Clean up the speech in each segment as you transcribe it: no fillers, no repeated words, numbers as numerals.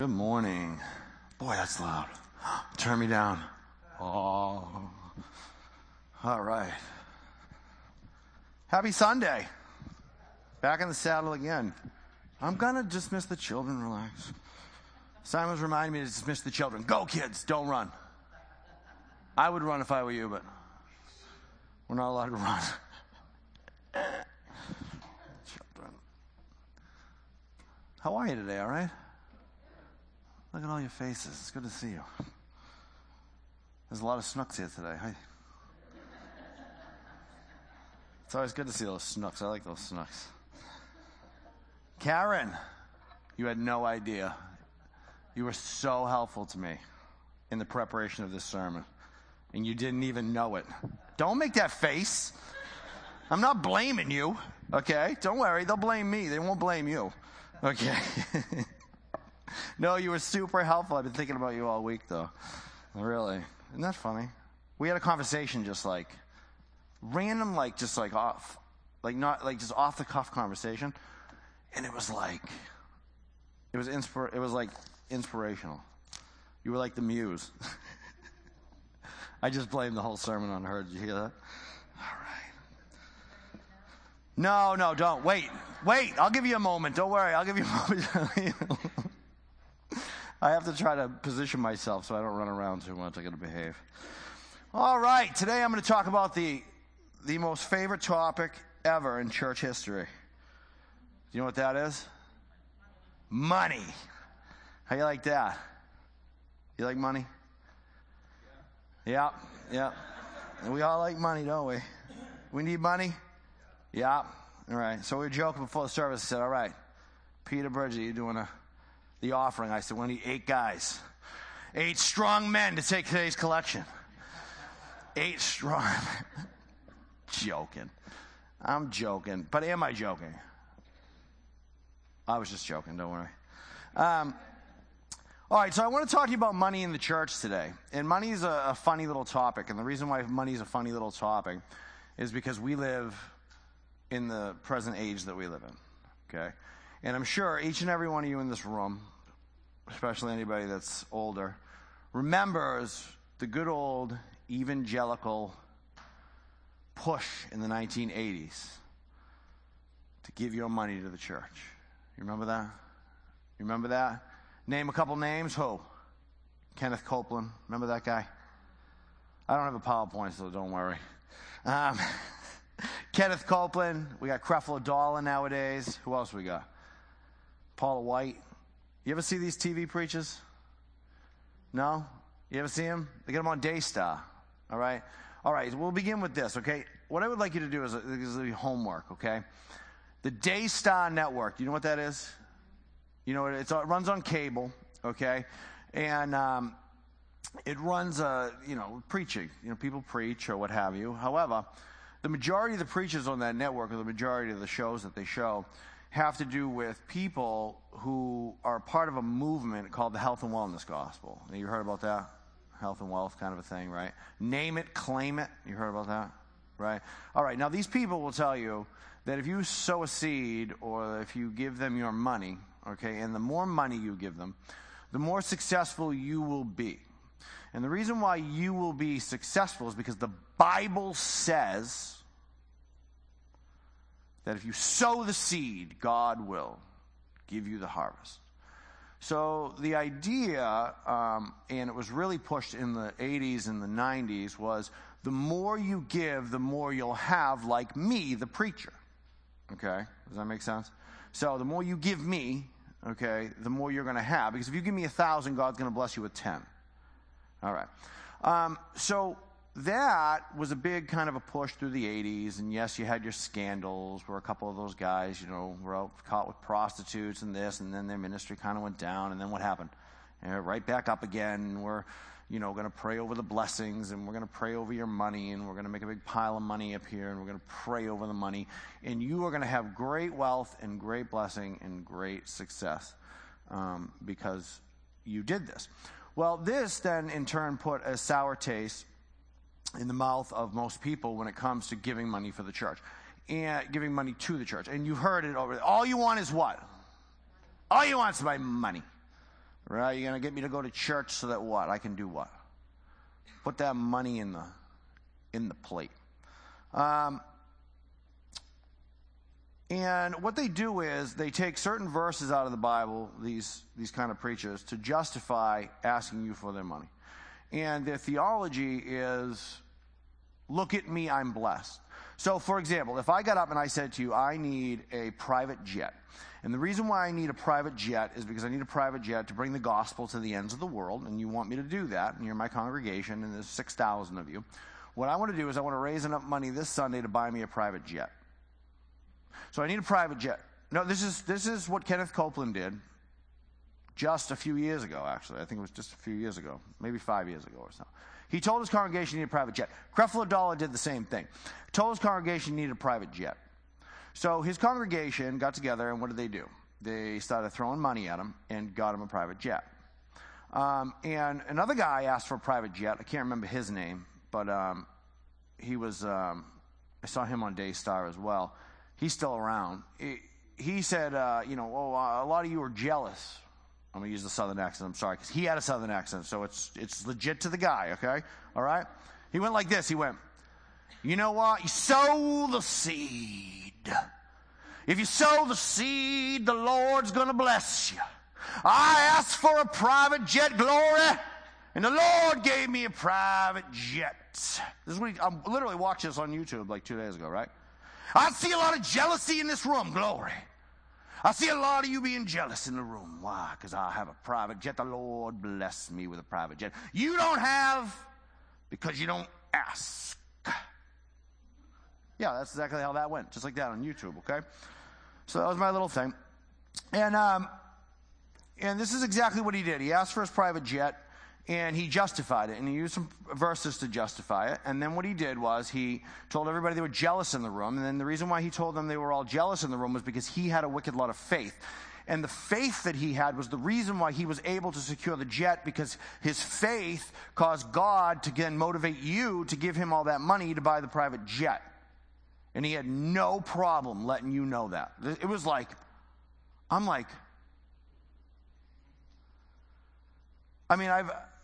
Good morning. Boy, that's loud. Turn me down. Oh. All right. Happy Sunday. Back in the saddle again. I'm going to dismiss the children. Relax. Simon's reminding me to dismiss the children. Go, kids. Don't run. I would run if I were you, but we're not allowed to run. Children. How are you today, all right? Look at all your faces. It's good to see you. There's a lot of snooks here today. Hi. It's always good to see those snooks. I like those snooks. Karen, you had no idea. You were so helpful to me in the preparation of this sermon, and you didn't even know it. Don't make that face. I'm not blaming you, okay? Don't worry. They'll blame me. They won't blame you, okay? No, you were super helpful. I've been thinking about you all week, though. Really. Isn't that funny? We had a conversation just like random, like just like off, like not like just off the cuff conversation. And it was like, it was like inspirational. You were like the muse. I just blamed the whole sermon on her. Did you hear that? All right. No, don't. Wait. I'll give you a moment. Don't worry. I'll give you a moment. I have to try to position myself so I don't run around too much. I got to behave. All right. Today I'm going to talk about the most favorite topic ever in church history. Do you know what that is? Money. How you like that? You like money? Yeah. And we all like money, don't we? We need money? Yeah. All right. So we were joking before the service. I said, all right, Peter Bridget, you're doing the offering. I said, we need 8 guys. 8 strong men to take today's collection. 8 strong. Joking. I'm joking. But am I joking? I was just joking. Don't worry. All right, so I want to talk to you about money in the church today. And money is a funny little topic. And the reason why money is a funny little topic is because we live in the present age that we live in. Okay? And I'm sure each and every one of you in this room, especially anybody that's older, remembers the good old evangelical push in the 1980s to give your money to the church. You remember that? You remember that? Name a couple names. Who? Kenneth Copeland. Remember that guy? I don't have a PowerPoint, so don't worry. Kenneth Copeland. We got Creflo Dollar nowadays. Who else we got? Paula White. You ever see these TV preachers? No? You ever see them? They get them on Daystar. All right? All right, we'll begin with this, okay? What I would like you to do is homework, okay? The Daystar Network, do you know what that is? You know, it runs on cable, okay? And it runs, preaching. You know, people preach or what have you. However, the majority of the preachers on that network, or the majority of the shows that they show, have to do with people who are part of a movement called the health and wellness gospel. You heard about that? Health and wealth kind of a thing, right? Name it, claim it. You heard about that? Right? All right, now these people will tell you that if you sow a seed or if you give them your money, okay, and the more money you give them, the more successful you will be. And the reason why you will be successful is because the Bible says that if you sow the seed, God will give you the harvest. So the idea, and it was really pushed in the 80s and the 90s, was the more you give, the more you'll have, like me, the preacher. Okay? Does that make sense? So the more you give me, okay, the more you're going to have. Because if you give me 1,000, God's going to bless you with 10. All right. So that was a big kind of a push through the 80s. And yes, you had your scandals where a couple of those guys, were out caught with prostitutes and this, and then their ministry kind of went down. And then what happened? Right back up again. We're, going to pray over the blessings, and we're going to pray over your money, and we're going to make a big pile of money up here, and we're going to pray over the money. And you are going to have great wealth and great blessing and great success because you did this. Well, this then in turn put a sour taste in the mouth of most people when it comes to giving money for the church and giving money to the church. And you've heard it over. All you want is what? All you want is my money. Right? You're going to get me to go to church so that what? I can do what? Put that money in the plate. And what they do is they take certain verses out of the Bible, these kind of preachers, to justify asking you for their money. And their theology is, look at me, I'm blessed. So, for example, if I got up and I said to you, I need a private jet. And the reason why I need a private jet is because I need a private jet to bring the gospel to the ends of the world, and you want me to do that, and you're my congregation, and there's 6,000 of you. What I want to do is I want to raise enough money this Sunday to buy me a private jet. So I need a private jet. No, this is what Kenneth Copeland did just a few years ago, actually. I think it was just a few years ago, maybe 5 years ago or so. He told his congregation he needed a private jet. Creflo Dollar did the same thing. Told his congregation he needed a private jet. So his congregation got together, and what did they do? They started throwing money at him and got him a private jet. And another guy asked for a private jet. I can't remember his name, but he was, I saw him on Daystar as well. He's still around. He said, a lot of you are jealous. I'm going to use the Southern accent. I'm sorry, because he had a Southern accent, so it's legit to the guy, okay? All right? He went like this. He went, you know what? You sow the seed. If you sow the seed, the Lord's going to bless you. I asked for a private jet, glory, and the Lord gave me a private jet. This is what I literally watched this on YouTube like 2 days ago, right? I see a lot of jealousy in this room, glory. I see a lot of you being jealous in the room. Why? Because I have a private jet. The Lord blessed me with a private jet. You don't have because you don't ask. Yeah, that's exactly how that went. Just like that on YouTube, okay? So that was my little thing. And this is exactly what he did. He asked for his private jet, and he justified it. And he used some verses to justify it. And then what he did was he told everybody they were jealous in the room. And then the reason why he told them they were all jealous in the room was because he had a wicked lot of faith. And the faith that he had was the reason why he was able to secure the jet, because his faith caused God to then motivate you to give him all that money to buy the private jet. And he had no problem letting you know that. It was like, I'm like, I mean,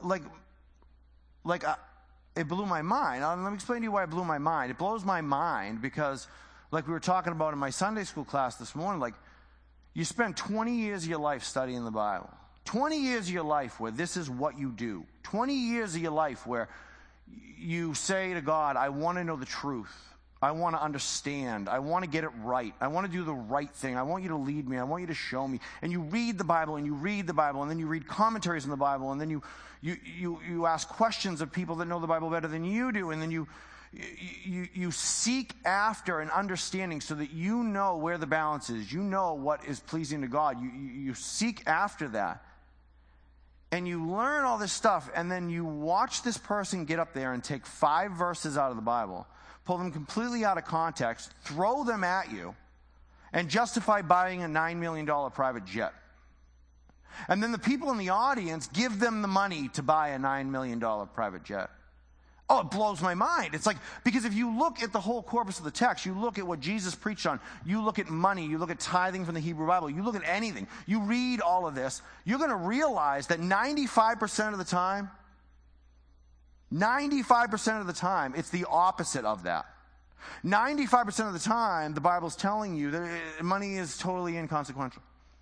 it blew my mind. Let me explain to you why it blew my mind. It blows my mind because, like we were talking about in my Sunday school class this morning, like, you spend 20 years of your life studying the Bible. 20 years of your life where this is what you do. 20 years of your life where you say to God, I want to know the truth. I want to understand. I want to get it right. I want to do the right thing. I want you to lead me. I want you to show me. And you read the Bible, and you read the Bible, and then you read commentaries on the Bible, and then you ask questions of people that know the Bible better than you do, and then you seek after an understanding so that you know where the balance is. You know what is pleasing to God. You seek after that. And you learn all this stuff, and then you watch this person get up there and take 5 verses out of the Bible, pull them completely out of context, throw them at you, and justify buying a $9 million private jet. And then the people in the audience give them the money to buy a $9 million private jet. Oh, it blows my mind. It's like, because if you look at the whole corpus of the text, you look at what Jesus preached on, you look at money, you look at tithing from the Hebrew Bible, you look at anything, you read all of this, you're going to realize that 95% of the time, it's the opposite of that. 95% of the time, the Bible's telling you that money is totally inconsequential.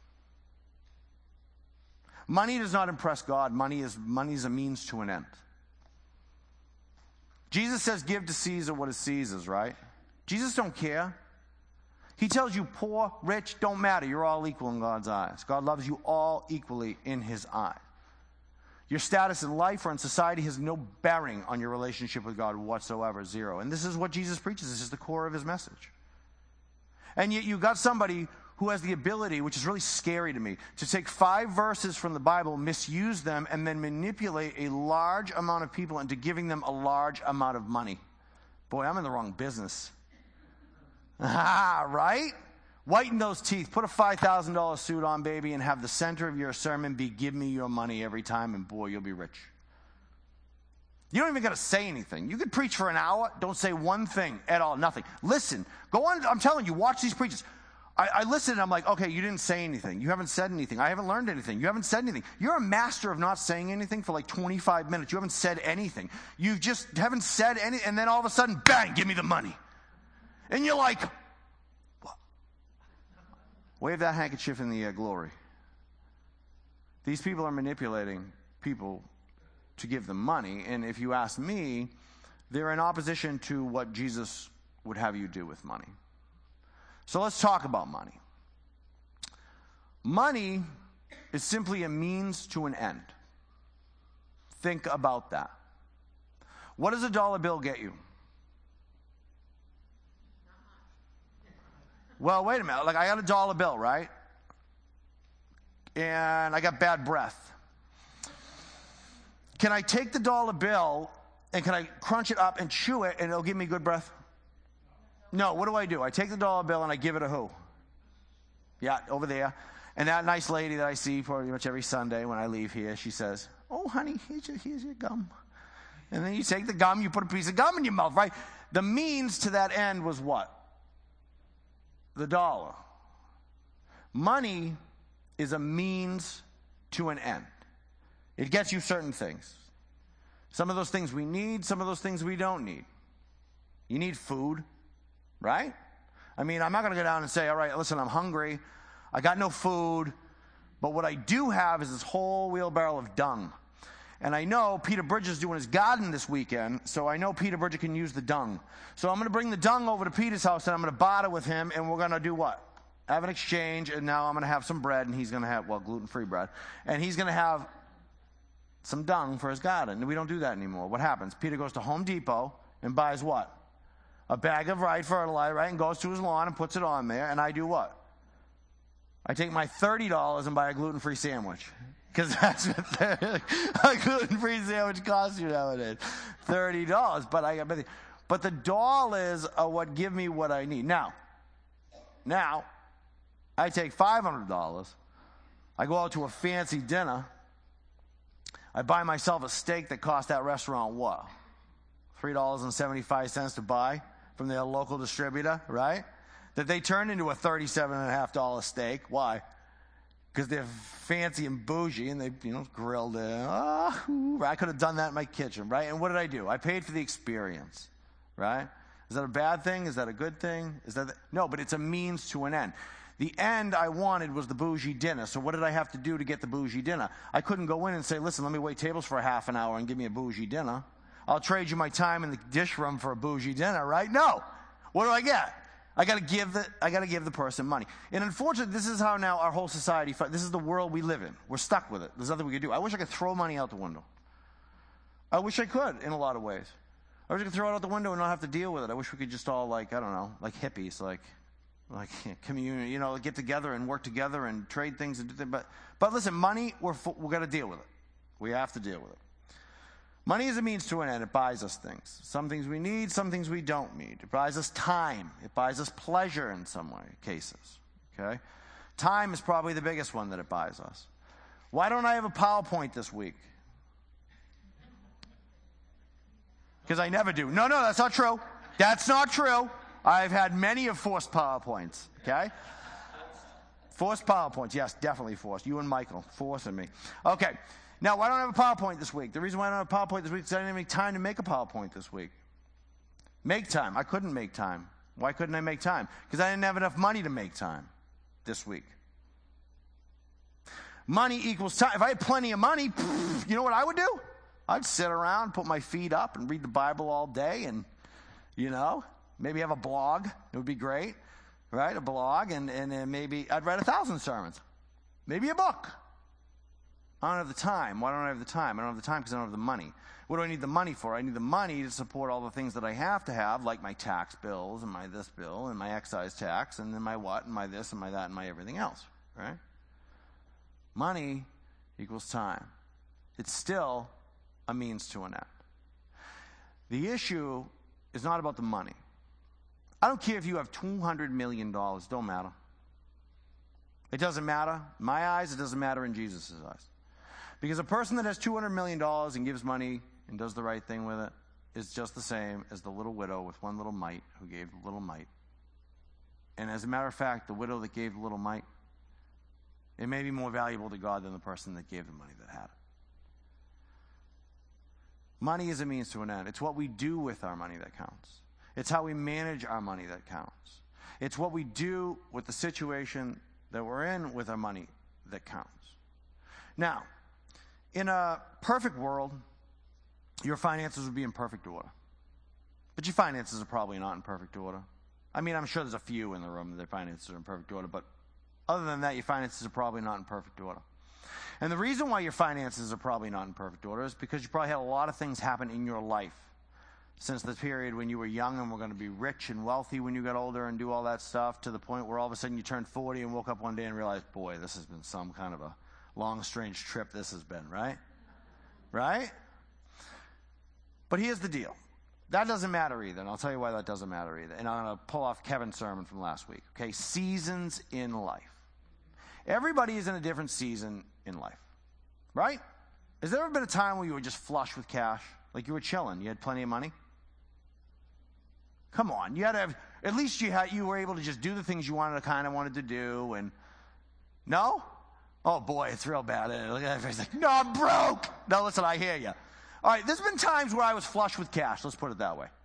Money does not impress God. Money is a means to an end. Jesus says, give to Caesar what is Caesar's, right? Jesus don't care. He tells you poor, rich, don't matter. You're all equal in God's eyes. God loves you all equally in his eyes. Your status in life or in society has no bearing on your relationship with God whatsoever, zero. And this is what Jesus preaches. This is the core of his message. And yet you got somebody who has the ability, which is really scary to me, to take 5 verses from the Bible, misuse them, and then manipulate a large amount of people into giving them a large amount of money. Boy, I'm in the wrong business. Right? Whiten those teeth, put a $5,000 suit on, baby, and have the center of your sermon be, give me your money every time, and boy, you'll be rich. You don't even got to say anything. You could preach for an hour, don't say one thing at all, nothing. Listen, go on, I'm telling you, watch these preachers. I listen and I'm like, okay, you didn't say anything. You haven't said anything. I haven't learned anything. You haven't said anything. You're a master of not saying anything for like 25 minutes. You haven't said anything. You just haven't said anything. And then all of a sudden, bang, give me the money. And you're like, what? Wave that handkerchief in the glory. These people are manipulating people to give them money. And if you ask me, they're in opposition to what Jesus would have you do with money. So let's talk about money. Money is simply a means to an end. Think about that. What does a dollar bill get you? Well, wait a minute. Like, I got a dollar bill, right? And I got bad breath. Can I take the dollar bill and can I crunch it up and chew it and it'll give me good breath? No, what do? I take the dollar bill and I give it to who? Yeah, over there. And that nice lady that I see pretty much every Sunday when I leave here, she says, oh, honey, here's your gum. And then you take the gum, you put a piece of gum in your mouth, right? The means to that end was what? The dollar. Money is a means to an end. It gets you certain things. Some of those things we need, some of those things we don't need. You need food. Right? I mean, I'm not going to go down and say, all right, listen, I'm hungry. I got no food. But what I do have is this whole wheelbarrow of dung. And I know Peter Bridges is doing his garden this weekend, so I know Peter Bridges can use the dung. So I'm going to bring the dung over to Peter's house, and I'm going to barter with him, and we're going to do what? Have an exchange, and now I'm going to have some bread, and he's going to have, well, gluten-free bread. And he's going to have some dung for his garden. And we don't do that anymore. What happens? Peter goes to Home Depot and buys what? A bag of fertilizer, right, and goes to his lawn and puts it on there, and I do what? I take my $30 and buy a gluten-free sandwich. Because that's what a gluten-free sandwich costs you nowadays. $30. But the dollars are what give me what I need. Now, I take $500. I go out to a fancy dinner. I buy myself a steak that cost that restaurant what? $3.75 to buy from their local distributor, right? That they turn into a $37.50 steak. Why? Because they're fancy and bougie and they, grilled it. I could have done that in my kitchen, right? And what did I do? I paid for the experience, right? Is that a bad thing? Is that a good thing? No, but it's a means to an end. The end I wanted was the bougie dinner. So what did I have to do to get the bougie dinner? I couldn't go in and say, listen, let me wait tables for a half an hour and give me a bougie dinner. I'll trade you my time in the dish room for a bougie dinner, right? No. What do I get? I got to give the person money. And unfortunately, this is how now our whole society, this is the world we live in. We're stuck with it. There's nothing we can do. I wish I could throw money out the window. I wish I could in a lot of ways. I wish I could throw it out the window and not have to deal with it. I wish we could just all like hippies, like community, get together and work together and trade things and do things. But listen, money, we're got to deal with it. We have to deal with it. Money is a means to an end. It buys us things. Some things we need, some things we don't need. It buys us time. It buys us pleasure in some cases. Okay? Time is probably the biggest one that it buys us. Why don't I have a PowerPoint this week? Because I never do. No, that's not true. That's not true. I've had many of forced PowerPoints. Okay? Forced PowerPoints. Yes, definitely forced. You and Michael forcing me. Okay. Now, why don't I have a PowerPoint this week? The reason why I don't have a PowerPoint this week is I didn't have any time to make a PowerPoint this week. Make time. I couldn't make time. Why couldn't I make time? Because I didn't have enough money to make time this week. Money equals time. If I had plenty of money, you know what I would do? I'd sit around, put my feet up, and read the Bible all day and, maybe have a blog. It would be great, right? A blog, and then maybe I'd write 1,000 sermons. Maybe a book. I don't have the time. Why don't I have the time? I don't have the time because I don't have the money. What do I need the money for? I need the money to support all the things that I have to have, like my tax bills and my this bill and my excise tax and then my what and my this and my that and my everything else, right? Money equals time. It's still a means to an end. The issue is not about the money. I don't care if you have $200 million. Don't matter. It doesn't matter. In my eyes, it doesn't matter in Jesus' eyes. Because a person that has $200 million and gives money and does the right thing with it is just the same as the little widow with one little mite who gave the little mite. And as a matter of fact, the widow that gave the little mite, it may be more valuable to God than the person that gave the money that had it. Money is a means to an end. It's what we do with our money that counts. It's how we manage our money that counts. It's what we do with the situation that we're in with our money that counts. Now, in a perfect world, your finances would be in perfect order. But your finances are probably not in perfect order. I mean, I'm sure there's a few in the room that their finances are in perfect order, but other than that, your finances are probably not in perfect order. And the reason why your finances are probably not in perfect order is because you probably had a lot of things happen in your life since the period when you were young and were going to be rich and wealthy when you got older and do all that stuff, to the point where all of a sudden you turned 40 and woke up one day and realized, boy, this has been some kind of a long, strange trip this has been, right? Right? But here's the deal. That doesn't matter either, and I'll tell you why that doesn't matter either. And I'm going to pull off Kevin's sermon from last week. Okay, seasons in life. Everybody is in a different season in life, right? Has there ever been a time where you were just flush with cash? Like you were chilling, you had plenty of money? Come on, you had to have, at least you were able to just do the things you wanted to do, and no? Oh boy, it's real bad. Look at that face, like, no, I'm broke. No, listen, I hear you. All right, there's been times where I was flush with cash. Let's put it that way.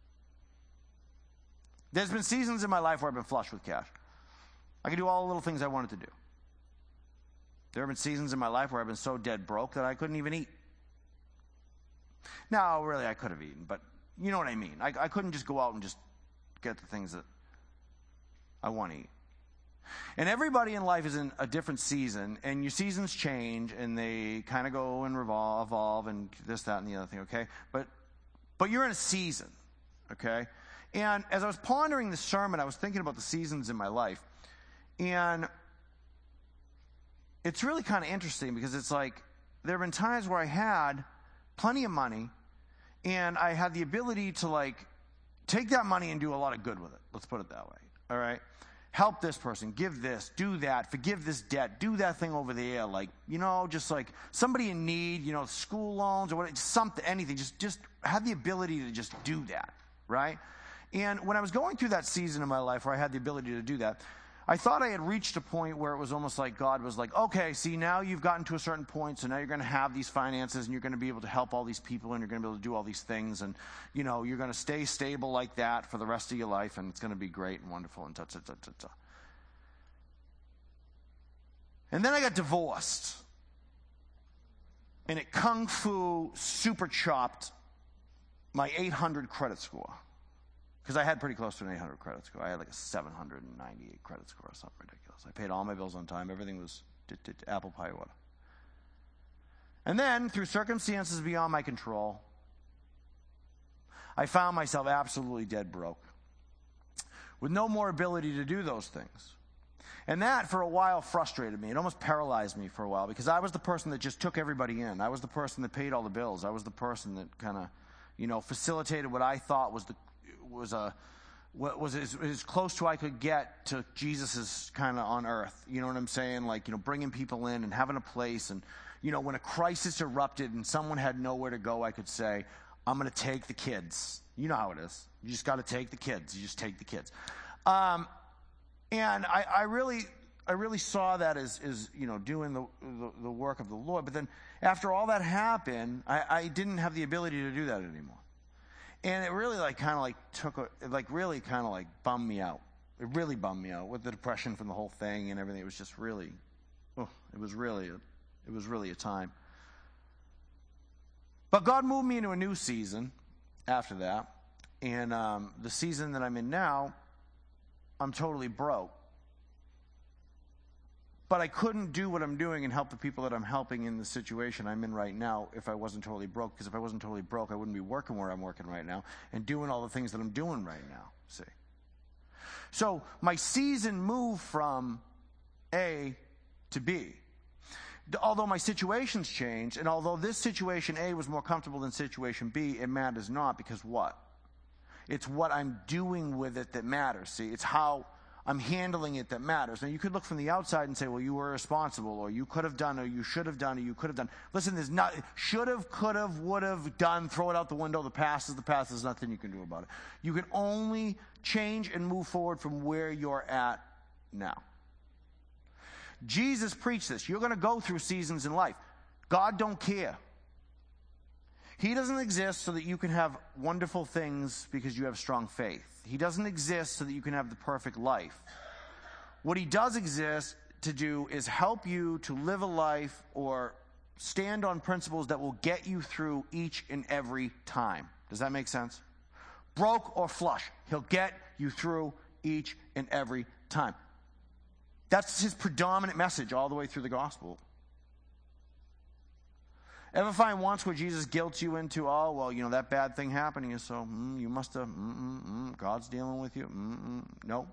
There's been seasons in my life where I've been flush with cash. I could do all the little things I wanted to do. There have been seasons in my life where I've been so dead broke that I couldn't even eat. No, really, I could have eaten, but you know what I mean. I couldn't just go out and just get the things that I want to eat. And everybody in life is in a different season, and your seasons change, and they kind of go and evolve, and this, that, and the other thing, okay? But you're in a season, okay? And as I was pondering this sermon, I was thinking about the seasons in my life, and it's really kind of interesting because it's like there have been times where I had plenty of money, and I had the ability to, like, take that money and do a lot of good with it. Let's put it that way, all right? Help this person, give this, do that, forgive this debt, do that thing over there, like, you know, just like somebody in need, you know, school loans or whatever, something, anything, just have the ability to just do that, right? And when I was going through that season in my life where I had the ability to do that, I thought I had reached a point where it was almost like God was like, okay, see, now you've gotten to a certain point, so now you're going to have these finances, and you're going to be able to help all these people, and you're going to be able to do all these things, and, you know, you're going to stay stable like that for the rest of your life, and it's going to be great and wonderful, and ta-ta-ta-ta-ta. And then I got divorced, and it kung fu super chopped my 800 credit score. Because I had pretty close to an 800 credit score. I had like a 798 credit score or something ridiculous. I paid all my bills on time. Everything was apple pie order. And then, through circumstances beyond my control, I found myself absolutely dead broke, with no more ability to do those things. And that, for a while, frustrated me. It almost paralyzed me for a while, because I was the person that just took everybody in. I was the person that paid all the bills. I was the person that kind of, you know, facilitated what I thought was as close to I could get to Jesus's kind of on earth. You know what I'm saying? Like, you know, bringing people in and having a place. And, you know, when a crisis erupted and someone had nowhere to go, I could say, I'm going to take the kids. You know how it is. You just got to take the kids. You just take the kids. And I really saw that as you know, doing the work of the Lord. But then after all that happened, I didn't have the ability to do that anymore. And it really bummed me out. It really bummed me out with the depression from the whole thing and everything. It was just really, it was really a time. But God moved me into a new season after that. And the season that I'm in now, I'm totally broke. But I couldn't do what I'm doing and help the people that I'm helping in the situation I'm in right now if I wasn't totally broke. Because if I wasn't totally broke, I wouldn't be working where I'm working right now and doing all the things that I'm doing right now, see. So my season moved from A to B. Although my situation's changed, and although this situation A was more comfortable than situation B, it matters not, because what? It's what I'm doing with it that matters, see. It's how I'm handling it that matters. Now, you could look from the outside and say, well, you were responsible, or you could have done, or you should have done, or you could have done. Listen, there's not, should have, could have, would have done, throw it out the window. The past is the past. There's nothing you can do about it. You can only change and move forward from where you're at now. Jesus preached this. You're going to go through seasons in life. God don't care. He doesn't exist so that you can have wonderful things because you have strong faith. He doesn't exist so that you can have the perfect life. What he does exist to do is help you to live a life or stand on principles that will get you through each and every time. Does that make sense? Broke or flush, he'll get you through each and every time. That's his predominant message all the way through the gospel. Ever find once where Jesus guilts you into, oh, well, you know, that bad thing happened to you, so you must have, God's dealing with you? No.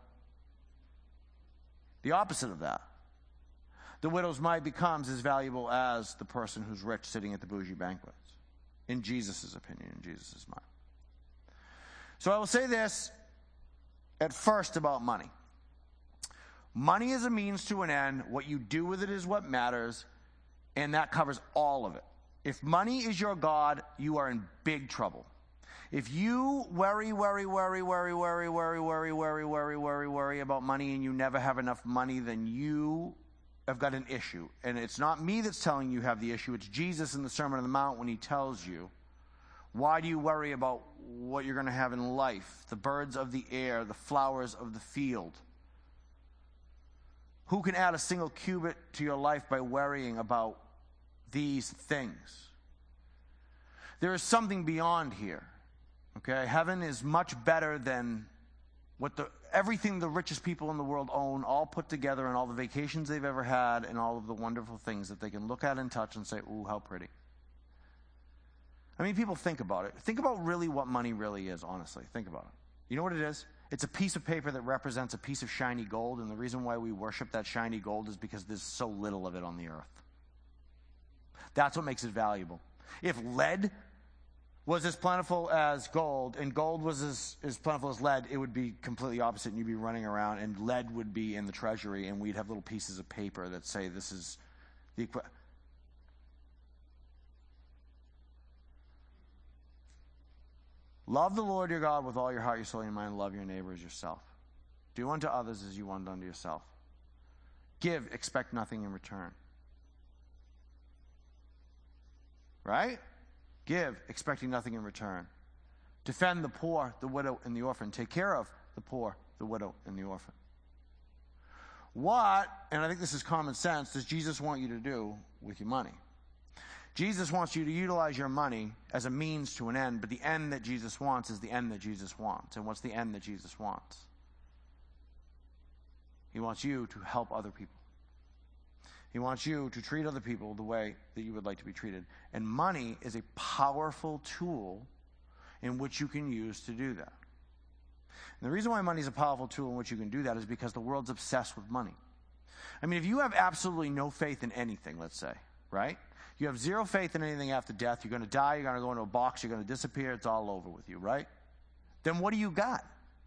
The opposite of that. The widow's mite becomes as valuable as the person who's rich sitting at the bougie banquets, in Jesus' opinion, in Jesus' mind. So I will say this at first about money. Money is a means to an end. What you do with it is what matters, and that covers all of it. If money is your God, you are in big trouble. If you worry about money and you never have enough money, then you have got an issue. And it's not me that's telling you have the issue. It's Jesus in the Sermon on the Mount when he tells you, why do you worry about what you're going to have in life? The birds of the air, the flowers of the field. Who can add a single cubit to your life by worrying about these things? There is something beyond here. Okay? Heaven is much better than what everything the richest people in the world own, all put together, and all the vacations they've ever had, and all of the wonderful things that they can look at and touch and say, ooh, how pretty. I mean, people think about it. Think about really what money really is, honestly. Think about it. You know what it is? It's a piece of paper that represents a piece of shiny gold, and the reason why we worship that shiny gold is because there's so little of it on the earth. That's what makes it valuable. If lead was as plentiful as gold, and gold was as plentiful as lead, it would be completely opposite, and you'd be running around, and lead would be in the treasury, and we'd have little pieces of paper that say this is the equivalent. Love the Lord your God with all your heart, your soul, your mind. Love your neighbor as yourself. Do unto others as you want unto yourself. Give, expect nothing in return. Right? Give, expecting nothing in return. Defend the poor, the widow, and the orphan. Take care of the poor, the widow, and the orphan. What, and I think this is common sense, does Jesus want you to do with your money? Jesus wants you to utilize your money as a means to an end, but the end that Jesus wants is the end that Jesus wants. And what's the end that Jesus wants? He wants you to help other people. He wants you to treat other people the way that you would like to be treated. And money is a powerful tool in which you can use to do that. And the reason why money is a powerful tool in which you can do that is because the world's obsessed with money. I mean, if you have absolutely no faith in anything, let's say, right? You have zero faith in anything after death. You're going to die. You're going to go into a box. You're going to disappear. It's all over with you, right? Then what do you got?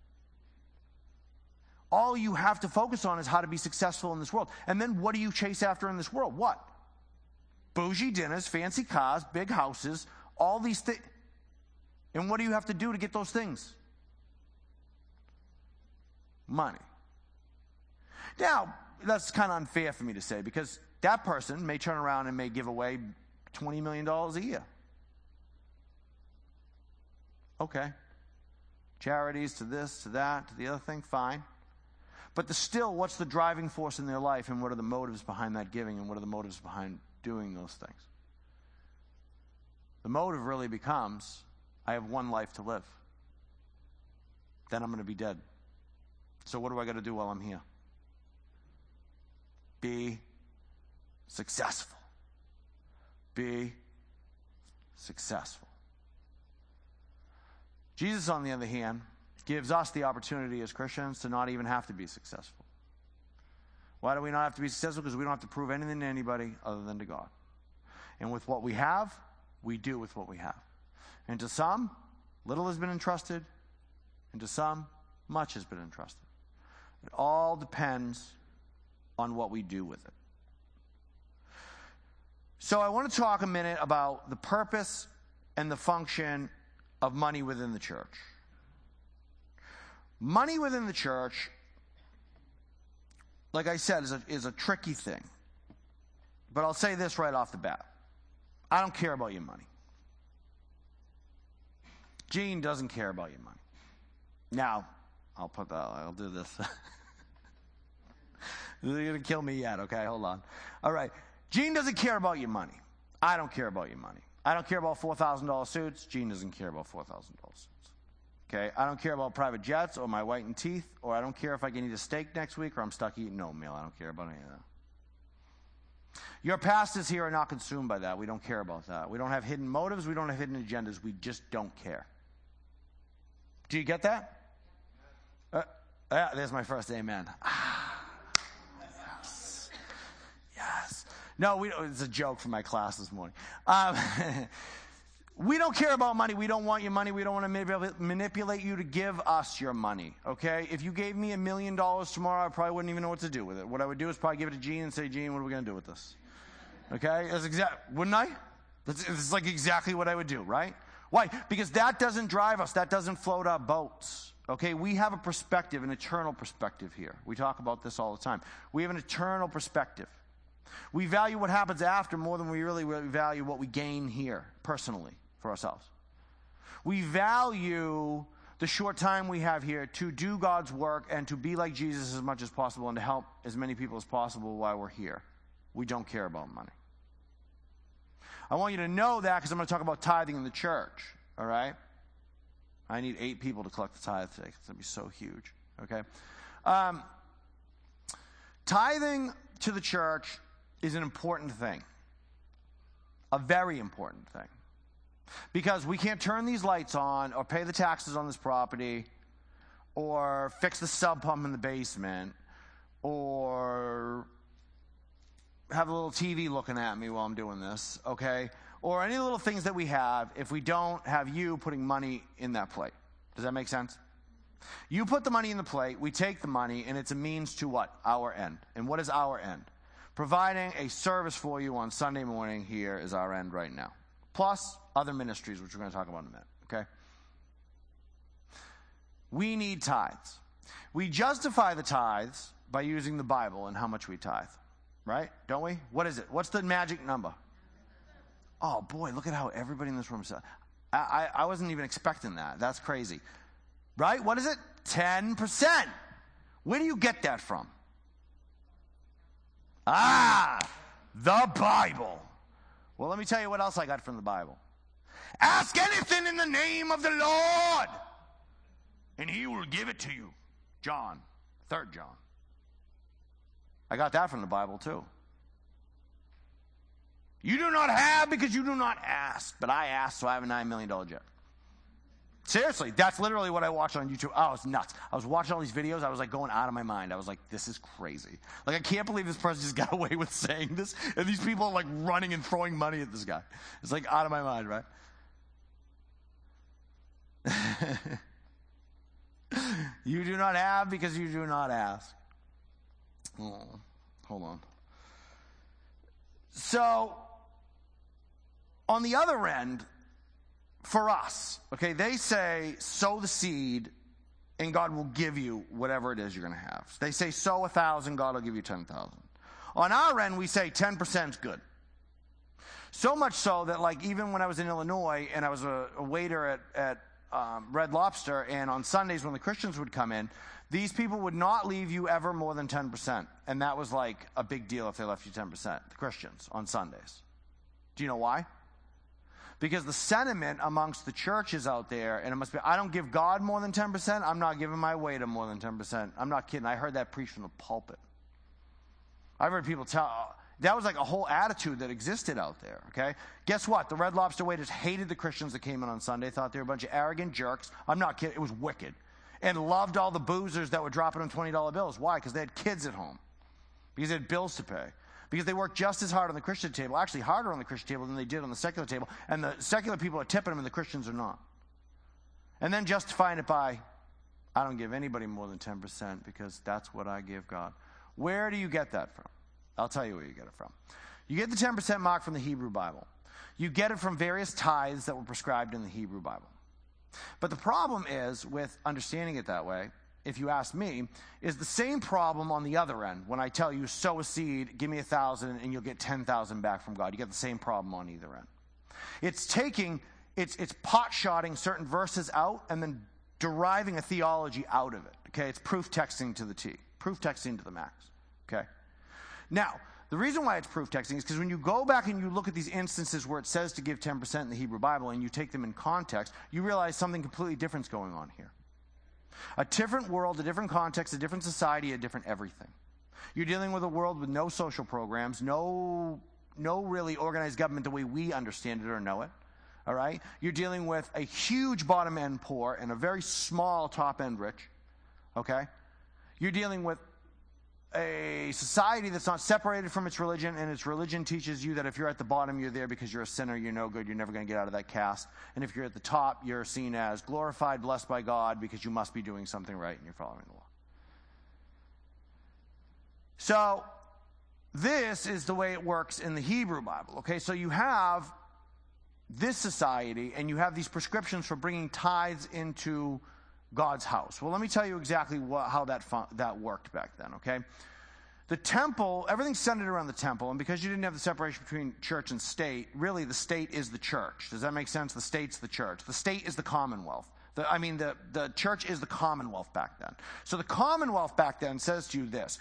All you have to focus on is how to be successful in this world. And then what do you chase after in this world? What? Bougie dinners, fancy cars, big houses, all these things. And what do you have to do to get those things? Money. Now, that's kind of unfair for me to say, because that person may turn around and may give away $20 million a year. Okay. Charities to this, to that, to the other thing, fine. But still, what's the driving force in their life, and what are the motives behind that giving, and what are the motives behind doing those things? The motive really becomes, I have one life to live. Then I'm going to be dead. So what do I got to do while I'm here? Be successful. Be successful. Jesus, on the other hand, gives us the opportunity as Christians to not even have to be successful. Why do we not have to be successful? Because we don't have to prove anything to anybody other than to God. And with what we have, we do with what we have. And to some, little has been entrusted, and to some, much has been entrusted. It all depends on what we do with it. So I want to talk a minute about the purpose and the function of money within the church. Money within the church, like I said, is a tricky thing. But I'll say this right off the bat. I don't care about your money. Gene doesn't care about your money. Now, I'll do this. You're going to kill me yet, okay? Hold on. All right. Gene doesn't care about your money. I don't care about your money. I don't care about $4,000 suits. Gene doesn't care about $4,000 suits. Okay? I don't care about private jets or my whitened teeth, or I don't care if I can eat a steak next week or I'm stuck eating oatmeal. I don't care about any of that. Your pastors here are not consumed by that. We don't care about that. We don't have hidden motives. We don't have hidden agendas. We just don't care. Do you get that? There's my first amen. Yes. Yes. No, it's a joke from my class this morning. We don't care about money. We don't want your money. We don't want to manipulate you to give us your money, okay? If you gave me $1 million tomorrow, I probably wouldn't even know what to do with it. What I would do is probably give it to Gene and say, Gene, what are we going to do with this? Okay? Wouldn't I? That's like exactly what I would do, right? Why? Because that doesn't drive us. That doesn't float our boats. Okay? We have a perspective, an eternal perspective here. We talk about this all the time. We have an eternal perspective. We value what happens after more than we really value what we gain here, personally, for ourselves. We value the short time we have here to do God's work and to be like Jesus as much as possible and to help as many people as possible while we're here. We don't care about money. I want you to know that because I'm going to talk about tithing in the church, all right? I need 8 people to collect the tithe today. It's going to be so huge, okay? Tithing to the church is an important thing, a very important thing, because we can't turn these lights on or pay the taxes on this property or fix the sub pump in the basement or have a little TV looking at me while I'm doing this, okay? Or any little things that we have if we don't have you putting money in that plate. Does that make sense? You put the money in the plate, we take the money, and it's a means to what? Our end. And what is our end? Providing a service for you on Sunday morning here is our end right now. Plus other ministries, which we're going to talk about in a minute, okay? We need tithes. We justify the tithes by using the Bible and how much we tithe. Right? Don't we? What is it? What's the magic number? Oh, boy, look at how everybody in this room said. I wasn't even expecting that. That's crazy. Right? What is it? 10%. Where do you get that from? The Bible. Well, let me tell you what else I got from the Bible. Ask anything in the name of the Lord, and he will give it to you. John, 3rd John. I got that from the Bible, too. You do not have because you do not ask. But I asked, so I have a $9 million jet. Seriously, that's literally what I watched on YouTube. Oh, it's nuts. I was watching all these videos. I was like going out of my mind. I was like, this is crazy. Like, I can't believe this person just got away with saying this. And these people are like running and throwing money at this guy. It's like out of my mind, right? You do not have because you do not ask. Oh, hold on. So, on the other end, for us, okay, they say, sow the seed, and God will give you whatever it is you're going to have. They say, sow 1,000, God will give you 10,000. On our end, we say 10% is good. So much so that, like, even when I was in Illinois, and I was a waiter at Red Lobster, and on Sundays when the Christians would come in, these people would not leave you ever more than 10%. And that was like a big deal if they left you 10%, the Christians, on Sundays. Do you know why? Because the sentiment amongst the churches out there, and it must be, I don't give God more than 10%, I'm not giving my waiter more than 10%. I'm not kidding. I heard that preached from the pulpit. I've heard people tell, that was like a whole attitude that existed out there, okay? Guess what? The Red Lobster waiters hated the Christians that came in on Sunday, thought they were a bunch of arrogant jerks. I'm not kidding. It was wicked. And loved all the boozers that were dropping them $20 bills. Why? Because they had kids at home. Because they had bills to pay. Because they worked just as hard on the Christian table, actually harder on the Christian table than they did on the secular table. And the secular people are tipping them and the Christians are not. And then justifying it by, I don't give anybody more than 10% because that's what I give God. Where do you get that from? I'll tell you where you get it from. You get the 10% mark from the Hebrew Bible. You get it from various tithes that were prescribed in the Hebrew Bible. But the problem is with understanding it that way, if you ask me, is the same problem on the other end. When I tell you, sow a seed, give me 1,000, and you'll get 10,000 back from God. You get the same problem on either end. It's pot-shotting certain verses out and then deriving a theology out of it. Okay, it's proof texting to the T. Proof texting to the max. Okay? Now, the reason why it's proof texting is because when you go back and you look at these instances where it says to give 10% in the Hebrew Bible and you take them in context, you realize something completely different is going on here. A different world, a different context, a different society, a different everything. You're dealing with a world with no social programs, no really organized government the way we understand it or know it. All right? You're dealing with a huge bottom-end poor and a very small top-end rich. Okay? You're dealing with a society that's not separated from its religion, and its religion teaches you that if you're at the bottom, you're there because you're a sinner, you're no good, you're never going to get out of that caste. And if you're at the top, you're seen as glorified, blessed by God, because you must be doing something right and you're following the law. So, this is the way it works in the Hebrew Bible. Okay, so you have this society, and you have these prescriptions for bringing tithes into God's house. Well, let me tell you exactly how that worked back then, okay? The temple, everything's centered around the temple, and because you didn't have the separation between church and state, really the state is the church. Does that make sense? The state's the church. The state is the commonwealth. The church is the commonwealth back then. So the commonwealth back then says to you this: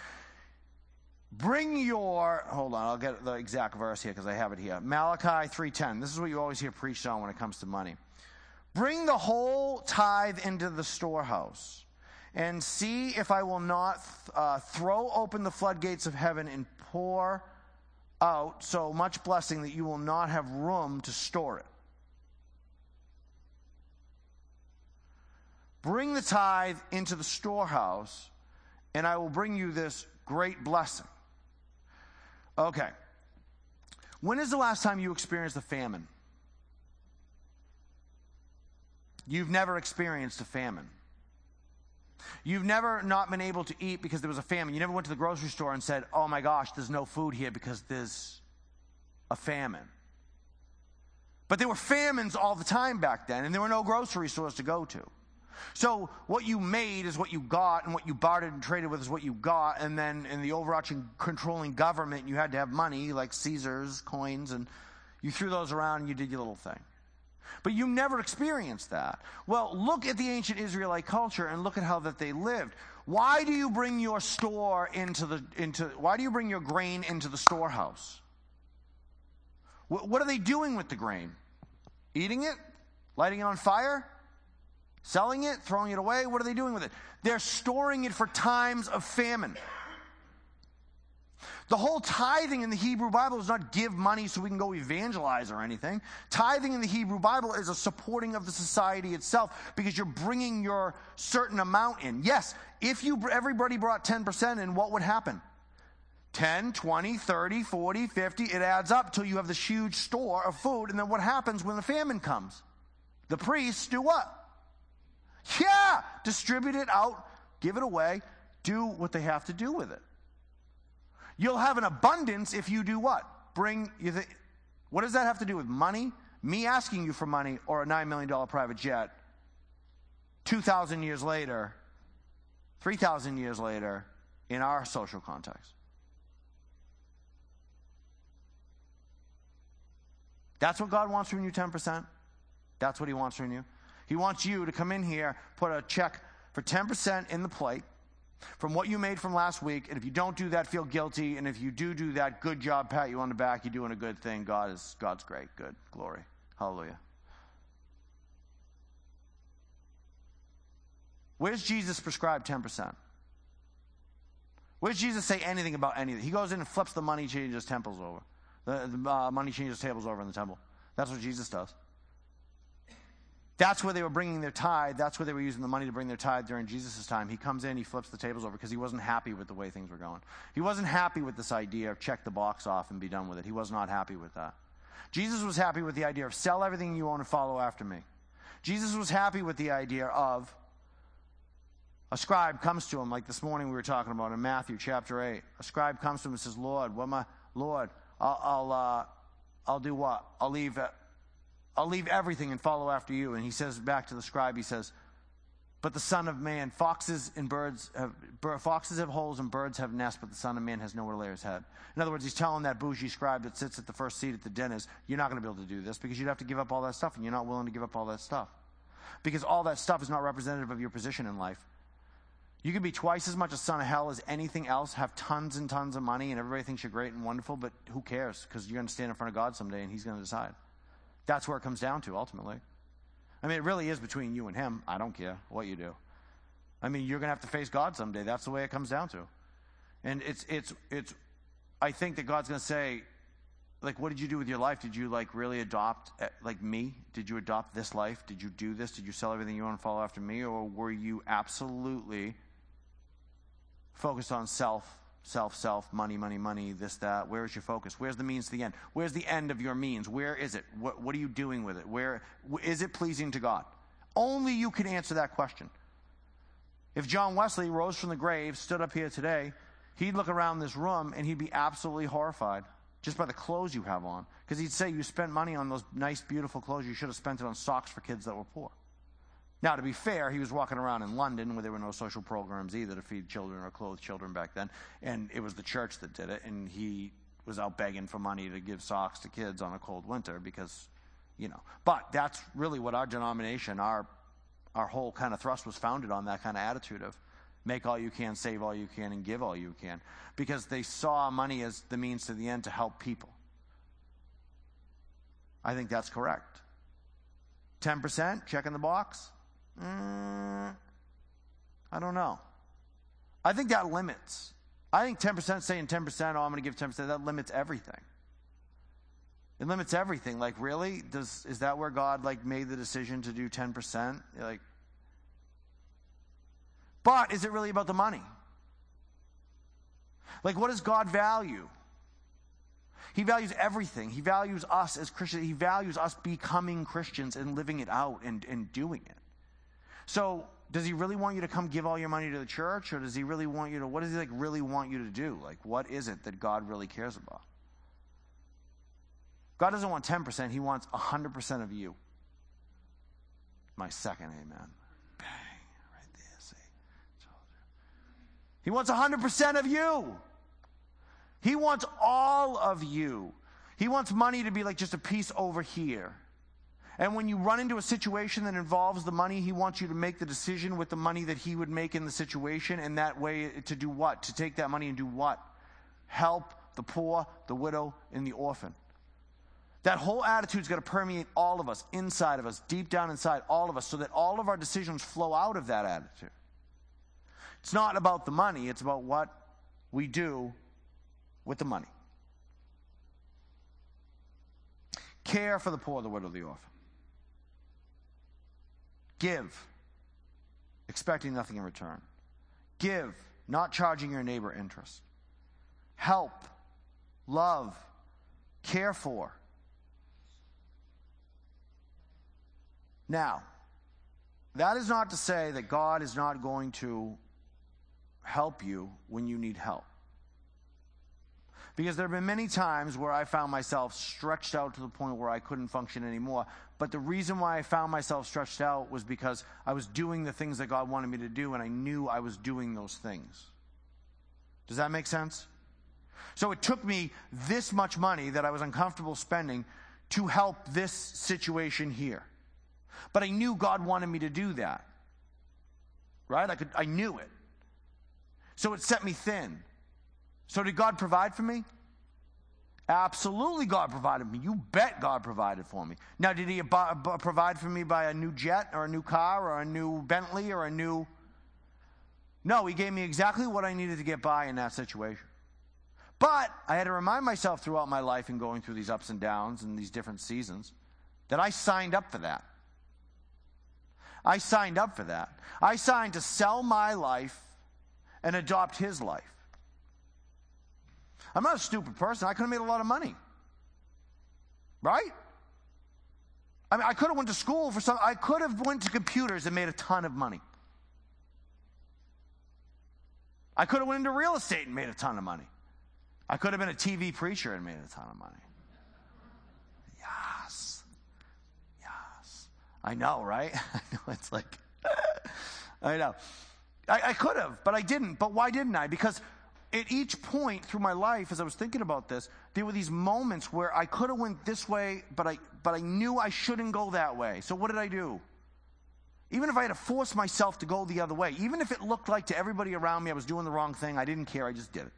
hold on, I'll get the exact verse here because I have it here. Malachi 3:10. This is what you always hear preached on when it comes to money. Bring the whole tithe into the storehouse, and see if I will not throw open the floodgates of heaven and pour out so much blessing that you will not have room to store it. Bring the tithe into the storehouse, and I will bring you this great blessing. Okay. When is the last time you experienced a famine? You've never experienced a famine. You've never not been able to eat because there was a famine. You never went to the grocery store and said, oh my gosh, there's no food here because there's a famine. But there were famines all the time back then, and there were no grocery stores to go to. So what you made is what you got, and what you bartered and traded with is what you got, and then in the overarching controlling government, you had to have money, like Caesar's coins, and you threw those around and you did your little thing. But you never experienced that. Well, look at the ancient Israelite culture and look at how that they lived. Why do you bring your why do you bring your grain into the storehouse? What are they doing with the grain? Eating it? Lighting it on fire? Selling it? Throwing it away? What are they doing with it? They're storing it for times of famine. The whole tithing in the Hebrew Bible is not give money so we can go evangelize or anything. Tithing in the Hebrew Bible is a supporting of the society itself because you're bringing your certain amount in. Yes, if everybody brought 10% in, what would happen? 10, 20, 30, 40, 50, it adds up till you have this huge store of food. And then what happens when the famine comes? The priests do what? Yeah, distribute it out, give it away, do what they have to do with it. You'll have an abundance if you do what? What does that have to do with money? Me asking you for money or a $9 million private jet 2,000 years later, 3,000 years later in our social context? That's what God wants from you, 10%. That's what he wants from you. He wants you to come in here, put a check for 10% in the plate from what you made from last week, and if you don't do that, feel guilty, and if you do that, good job, pat you on the back, you're doing a good thing. God's great, good, glory, hallelujah. Where's Jesus prescribed 10%? Where's Jesus say anything about anything? He goes in and flips the money changers tables over. The money changers tables over in the temple. That's what Jesus does. That's where they were bringing their tithe. That's where they were using the money to bring their tithe during Jesus' time. He comes in, he flips the tables over because he wasn't happy with the way things were going. He wasn't happy with this idea of check the box off and be done with it. He was not happy with that. Jesus was happy with the idea of sell everything you own and follow after me. Jesus was happy with the idea of A scribe comes to him, like this morning we were talking about in Matthew chapter 8. A scribe comes to him and says, Lord, I'll do what? I'll leave everything and follow after you. And he says back to the scribe, he says, but the Son of Man, foxes have holes and birds have nests, but the Son of Man has nowhere to lay his head. In other words, he's telling that bougie scribe that sits at the first seat at the dinners, you're not going to be able to do this because you'd have to give up all that stuff, and you're not willing to give up all that stuff. Because all that stuff is not representative of your position in life. You could be twice as much a son of hell as anything else, have tons and tons of money, and everybody thinks you're great and wonderful, but who cares? Because you're going to stand in front of God someday, and he's going to decide. That's where it comes down to, ultimately. I mean, it really is between you and him. I don't care what you do. I mean, you're going to have to face God someday. That's the way it comes down to. And I think that God's going to say, like, what did you do with your life? Did you, like, really adopt, like, me? Did you adopt this life? Did you do this? Did you sell everything you want and follow after me? Or were you absolutely focused on self, money, this, that? Where is your focus? Where's the means to the end? Where's the end of your means? Where is it? What are you doing with it? Where is it pleasing to God? Only you can answer that question. If John Wesley rose from the grave, stood up here today, he'd look around this room and he'd be absolutely horrified just by the clothes you have on. Because he'd say, you spent money on those nice, beautiful clothes. You should have spent it on socks for kids that were poor. Now, to be fair, he was walking around in London where there were no social programs either to feed children or clothe children back then. And it was the church that did it. And he was out begging for money to give socks to kids on a cold winter because, you know. But that's really what our denomination, our whole kind of thrust was founded on, that kind of attitude of make all you can, save all you can, and give all you can. Because they saw money as the means to the end to help people. I think that's correct. 10%, check in the box? I don't know. I think that limits. I think 10%, saying 10%, oh, I'm going to give 10%, that limits everything. It limits everything. Like, really? Is that where God, like, made the decision to do 10%? Like, but is it really about the money? Like, what does God value? He values everything. He values us as Christians. He values us becoming Christians and living it out and doing it. So, does he really want you to come give all your money to the church? Or does he really want you to, what does he, like, really want you to do? Like, what is it that God really cares about? God doesn't want 10%. He wants 100% of you. My second amen. Bang. Right there. See? He wants 100% of you. He wants all of you. He wants money to be like just a piece over here. And when you run into a situation that involves the money, he wants you to make the decision with the money that he would make in the situation, and that way to do what? To take that money and do what? Help the poor, the widow, and the orphan. That whole attitude's got to permeate all of us, inside of us, deep down inside all of us, so that all of our decisions flow out of that attitude. It's not about the money, it's about what we do with the money. Care for the poor, the widow, the orphan. Give, expecting nothing in return. Give, not charging your neighbor interest. Help, love, care for. Now, that is not to say that God is not going to help you when you need help. Because there have been many times where I found myself stretched out to the point where I couldn't function anymore. But the reason why I found myself stretched out was because I was doing the things that God wanted me to do, and I knew I was doing those things. Does that make sense? So it took me this much money that I was uncomfortable spending to help this situation here. But I knew God wanted me to do that. Right? I knew it. So it set me thin. So did God provide for me? Absolutely, God provided for me. You bet God provided for me. Now, did he provide for me by a new jet or a new car or a new Bentley or a new... No, he gave me exactly what I needed to get by in that situation. But I had to remind myself throughout my life and going through these ups and downs and these different seasons that I signed up for that. I signed up for that. I signed to sell my life and adopt his life. I'm not a stupid person. I could have made a lot of money. Right? I mean, I could have went to school for some. I could have went to computers and made a ton of money. I could have went into real estate and made a ton of money. I could have been a TV preacher and made a ton of money. Yes. Yes. I know, right? I know, it's like, I know. I could have, but I didn't. But why didn't I? Because at each point through my life, as I was thinking about this, there were these moments where I could have went this way, but I knew I shouldn't go that way. So what did I do? Even if I had to force myself to go the other way, even if it looked like to everybody around me I was doing the wrong thing, I didn't care, I just did it.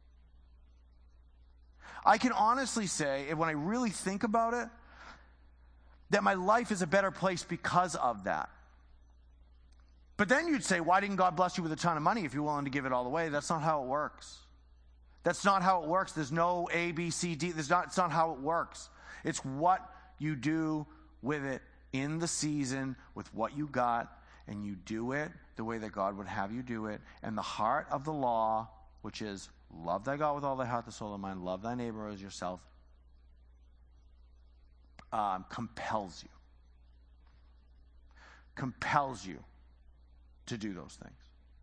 I can honestly say, when I really think about it, that my life is a better place because of that. But then you'd say, why didn't God bless you with a ton of money if you're willing to give it all away? That's not how it works. That's not how it works. There's no A, B, C, D. It's not how it works. It's what you do with it in the season with what you got, and you do it the way that God would have you do it. And the heart of the law, which is love thy God with all thy heart, the soul, and mind, love thy neighbor as yourself, compels you. Compels you to do those things.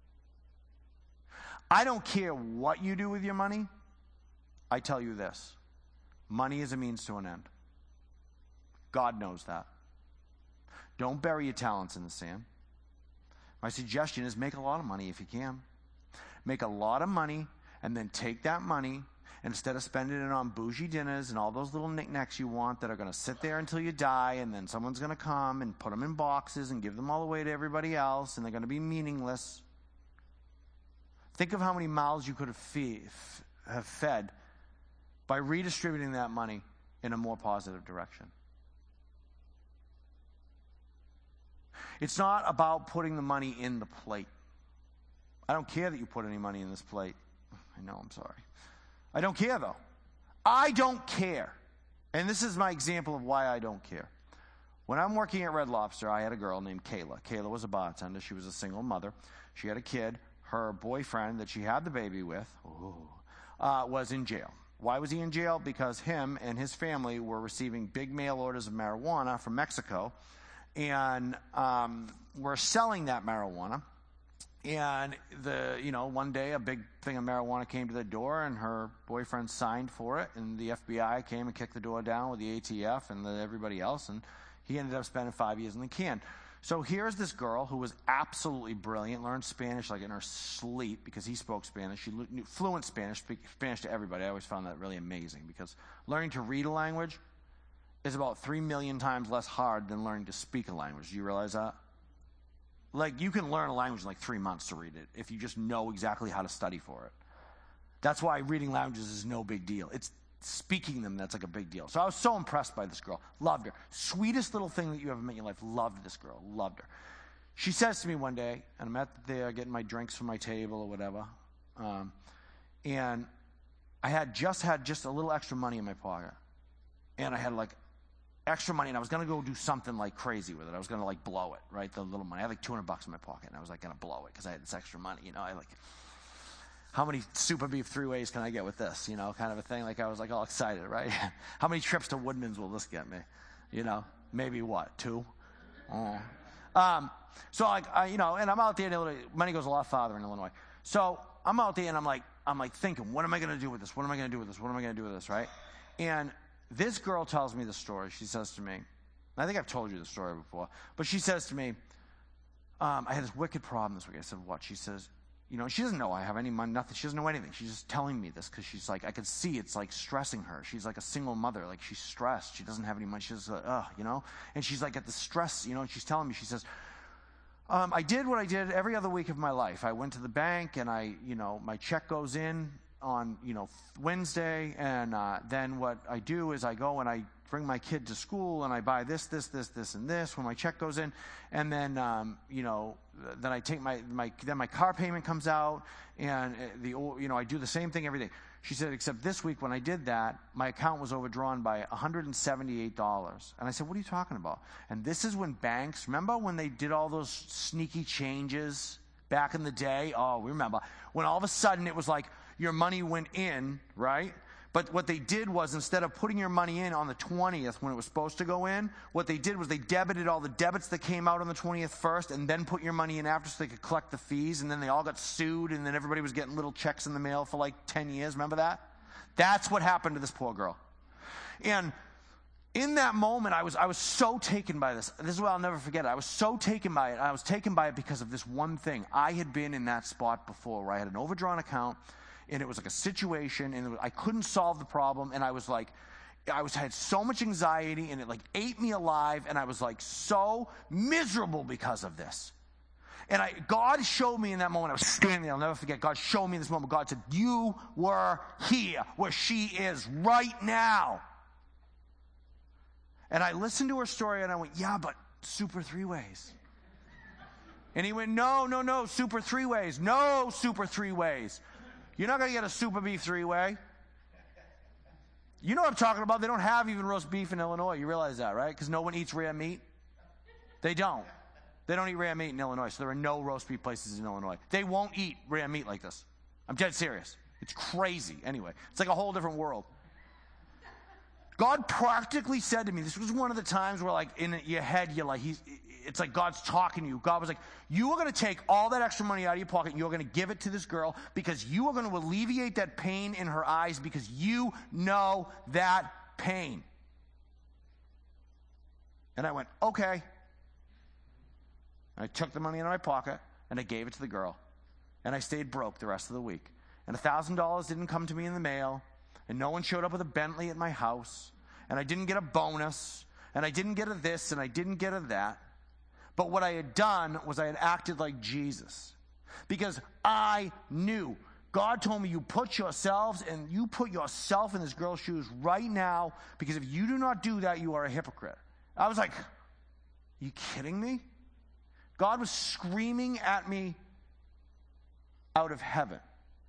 I don't care what you do with your money. I tell you this. Money is a means to an end. God knows that. Don't bury your talents in the sand. My suggestion is make a lot of money if you can. Make a lot of money and then take that money, and instead of spending it on bougie dinners and all those little knickknacks you want that are going to sit there until you die, and then someone's going to come and put them in boxes and give them all away to everybody else, and they're going to be meaningless. Think of how many mouths you could have fed by redistributing that money in a more positive direction. It's not about putting the money in the plate. I don't care that you put any money in this plate. I know, I'm sorry. I don't care, though. I don't care. And this is my example of why I don't care. When I'm working at Red Lobster, I had a girl named Kayla. Kayla was a bartender. She was a single mother. She had a kid. Her boyfriend that she had the baby with was in jail. Why was he in jail? Because him and his family were receiving big mail orders of marijuana from Mexico, and were selling that marijuana. And one day a big thing of marijuana came to the door, and her boyfriend signed for it, and the FBI came and kicked the door down with the ATF and everybody else, and he ended up spending 5 years in the can. So here's this girl who was absolutely brilliant, learned Spanish like in her sleep because he spoke Spanish. She knew fluent Spanish, speak Spanish to everybody. I always found that really amazing because learning to read a language is about 3 million times less hard than learning to speak a language. Do you realize that? Like, you can learn a language in like 3 months to read it if you just know exactly how to study for it. That's why reading languages is no big deal. It's speaking them that's like a big deal. So I was so impressed by this girl. Loved her. Sweetest little thing that you ever met in your life. Loved this girl. Loved her. She says to me one day, and I'm at there getting my drinks from my table or whatever, and I had just a little extra money in my pocket. And I had like extra money, and I was going to go do something like crazy with it. I was going to like blow it, right? The little money. I had like $200 in my pocket, and I was like going to blow it because I had this extra money, I like, how many super beef 3-ways can I get with this, kind of a thing. Like I was like all excited, right? How many trips to Woodman's will this get me? Maybe what, 2? So like, and I'm out there in Illinois. Money goes a lot farther in Illinois. So I'm out there and I'm like thinking, what am I going to do with this? What am I going to do with this? What am I going to do with this, right? And this girl tells me the story. She says to me, and I think I've told you the story before, but she says to me, I had this wicked problem this week. I said, what? She says, she doesn't know I have any money, nothing. She doesn't know anything. She's just telling me this because she's like, I could see it's like stressing her. She's like a single mother. Like she's stressed. She doesn't have any money. She's like, and she's like at the stress, and she's telling me, she says, I did what I did every other week of my life. I went to the bank and my check goes in on, Wednesday. And then what I do is I go and I bring my kid to school and I buy this, and this when my check goes in. And then, then I take then my car payment comes out and I do the same thing every day. She said, except this week when I did that, my account was overdrawn by $178. And I said, what are you talking about? And this is when banks, remember when they did all those sneaky changes back in the day? Oh, we remember. When all of a sudden it was like your money went in, right? But what they did was, instead of putting your money in on the 20th when it was supposed to go in, what they did was they debited all the debits that came out on the 20th first and then put your money in after so they could collect the fees, and then they all got sued, and then everybody was getting little checks in the mail for like 10 years. Remember that? That's what happened to this poor girl. And in that moment, I was so taken by this. This is what I'll never forget. I was so taken by it. I was taken by it because of this one thing. I had been in that spot before where I had an overdrawn account, and it was like a situation, and I couldn't solve the problem, and I had so much anxiety, and it like ate me alive, and I was like so miserable because of this. And God showed me in that moment, I was standing there, I'll never forget, God showed me in this moment, God said, you were here where she is right now. And I listened to her story, and I went, yeah, but super three-ways. And he went, no, super three-ways. No super three-ways. You're not going to get a super beef three-way. You know what I'm talking about. They don't have even roast beef in Illinois. You realize that, right? Because no one eats rare meat. They don't. They don't eat rare meat in Illinois, so there are no roast beef places in Illinois. They won't eat rare meat like this. I'm dead serious. It's crazy. Anyway, it's like a whole different world. God practically said to me, this was one of the times where, like, in your head, you're like, it's like God's talking to you. God was like, you are going to take all that extra money out of your pocket and you're going to give it to this girl because you are going to alleviate that pain in her eyes because you know that pain. And I went, okay. And I took the money out of my pocket and I gave it to the girl. And I stayed broke the rest of the week. And $1,000 didn't come to me in the mail. And no one showed up with a Bentley at my house. And I didn't get a bonus. And I didn't get a this and I didn't get a that. But what I had done was I had acted like Jesus. Because I knew. God told me you put yourself in this girl's shoes right now. Because if you do not do that, you are a hypocrite. I was like, are you kidding me? God was screaming at me out of heaven.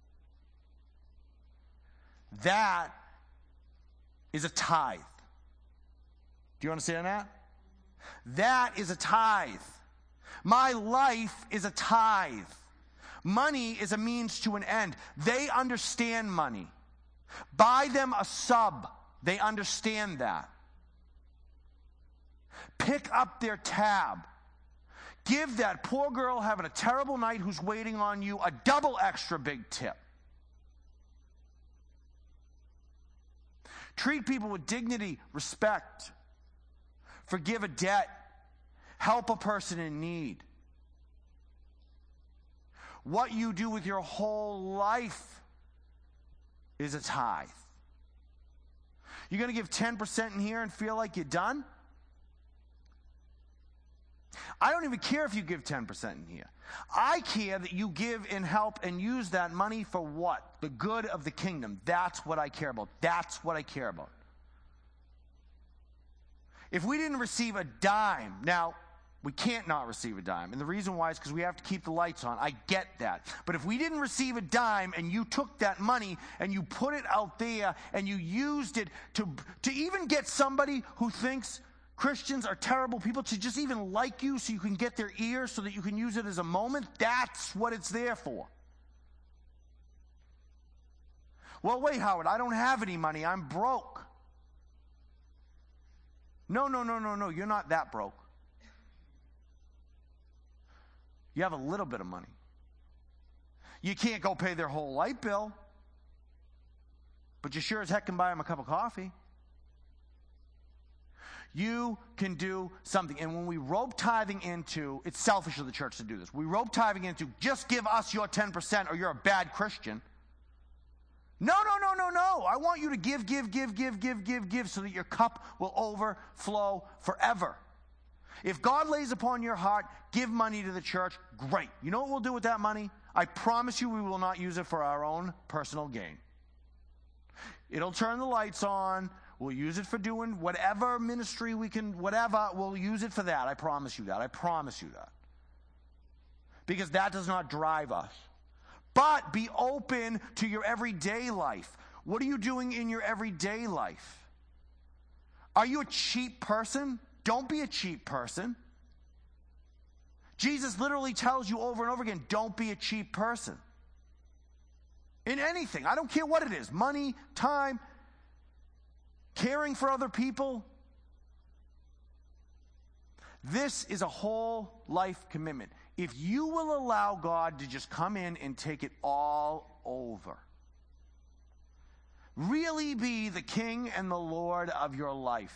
That is a tithe. Do you understand that? That is a tithe. My life is a tithe. Money is a means to an end. They understand money. Buy them a sub. They understand that. Pick up their tab. Give that poor girl having a terrible night who's waiting on you a double extra big tip. Treat people with dignity, respect. Forgive a debt. Help a person in need. What you do with your whole life is a tithe. You're going to give 10% in here and feel like you're done? I don't even care if you give 10% in here. I care that you give and help and use that money for what? The good of the kingdom. That's what I care about. That's what I care about. If we didn't receive a dime, now, we can't not receive a dime. And the reason why is because we have to keep the lights on. I get that. But if we didn't receive a dime and you took that money and you put it out there and you used it to even get somebody who thinks Christians are terrible people to just even like you so you can get their ear so that you can use it as a moment, that's what it's there for. Well, wait, Howard, I don't have any money. I'm broke. No, you're not that broke. You have a little bit of money. You can't go pay their whole light bill, but you sure as heck can buy them a cup of coffee. You can do something. And when we rope tithing into, it's selfish of the church to do this. We rope tithing into, just give us your 10% or you're a bad Christian. No. I want you to give so that your cup will overflow forever. If God lays upon your heart, give money to the church, great. You know what we'll do with that money? I promise you we will not use it for our own personal gain. It'll turn the lights on. We'll use it for doing whatever ministry we can, whatever. We'll use it for that. I promise you that. I promise you that. Because that does not drive us. But be open to your everyday life. What are you doing in your everyday life? Are you a cheap person? Don't be a cheap person. Jesus literally tells you over and over again, don't be a cheap person. In anything. I don't care what it is. Money, time, caring for other people. This is a whole life commitment. If you will allow God to just come in and take it all over, really be the king and the Lord of your life,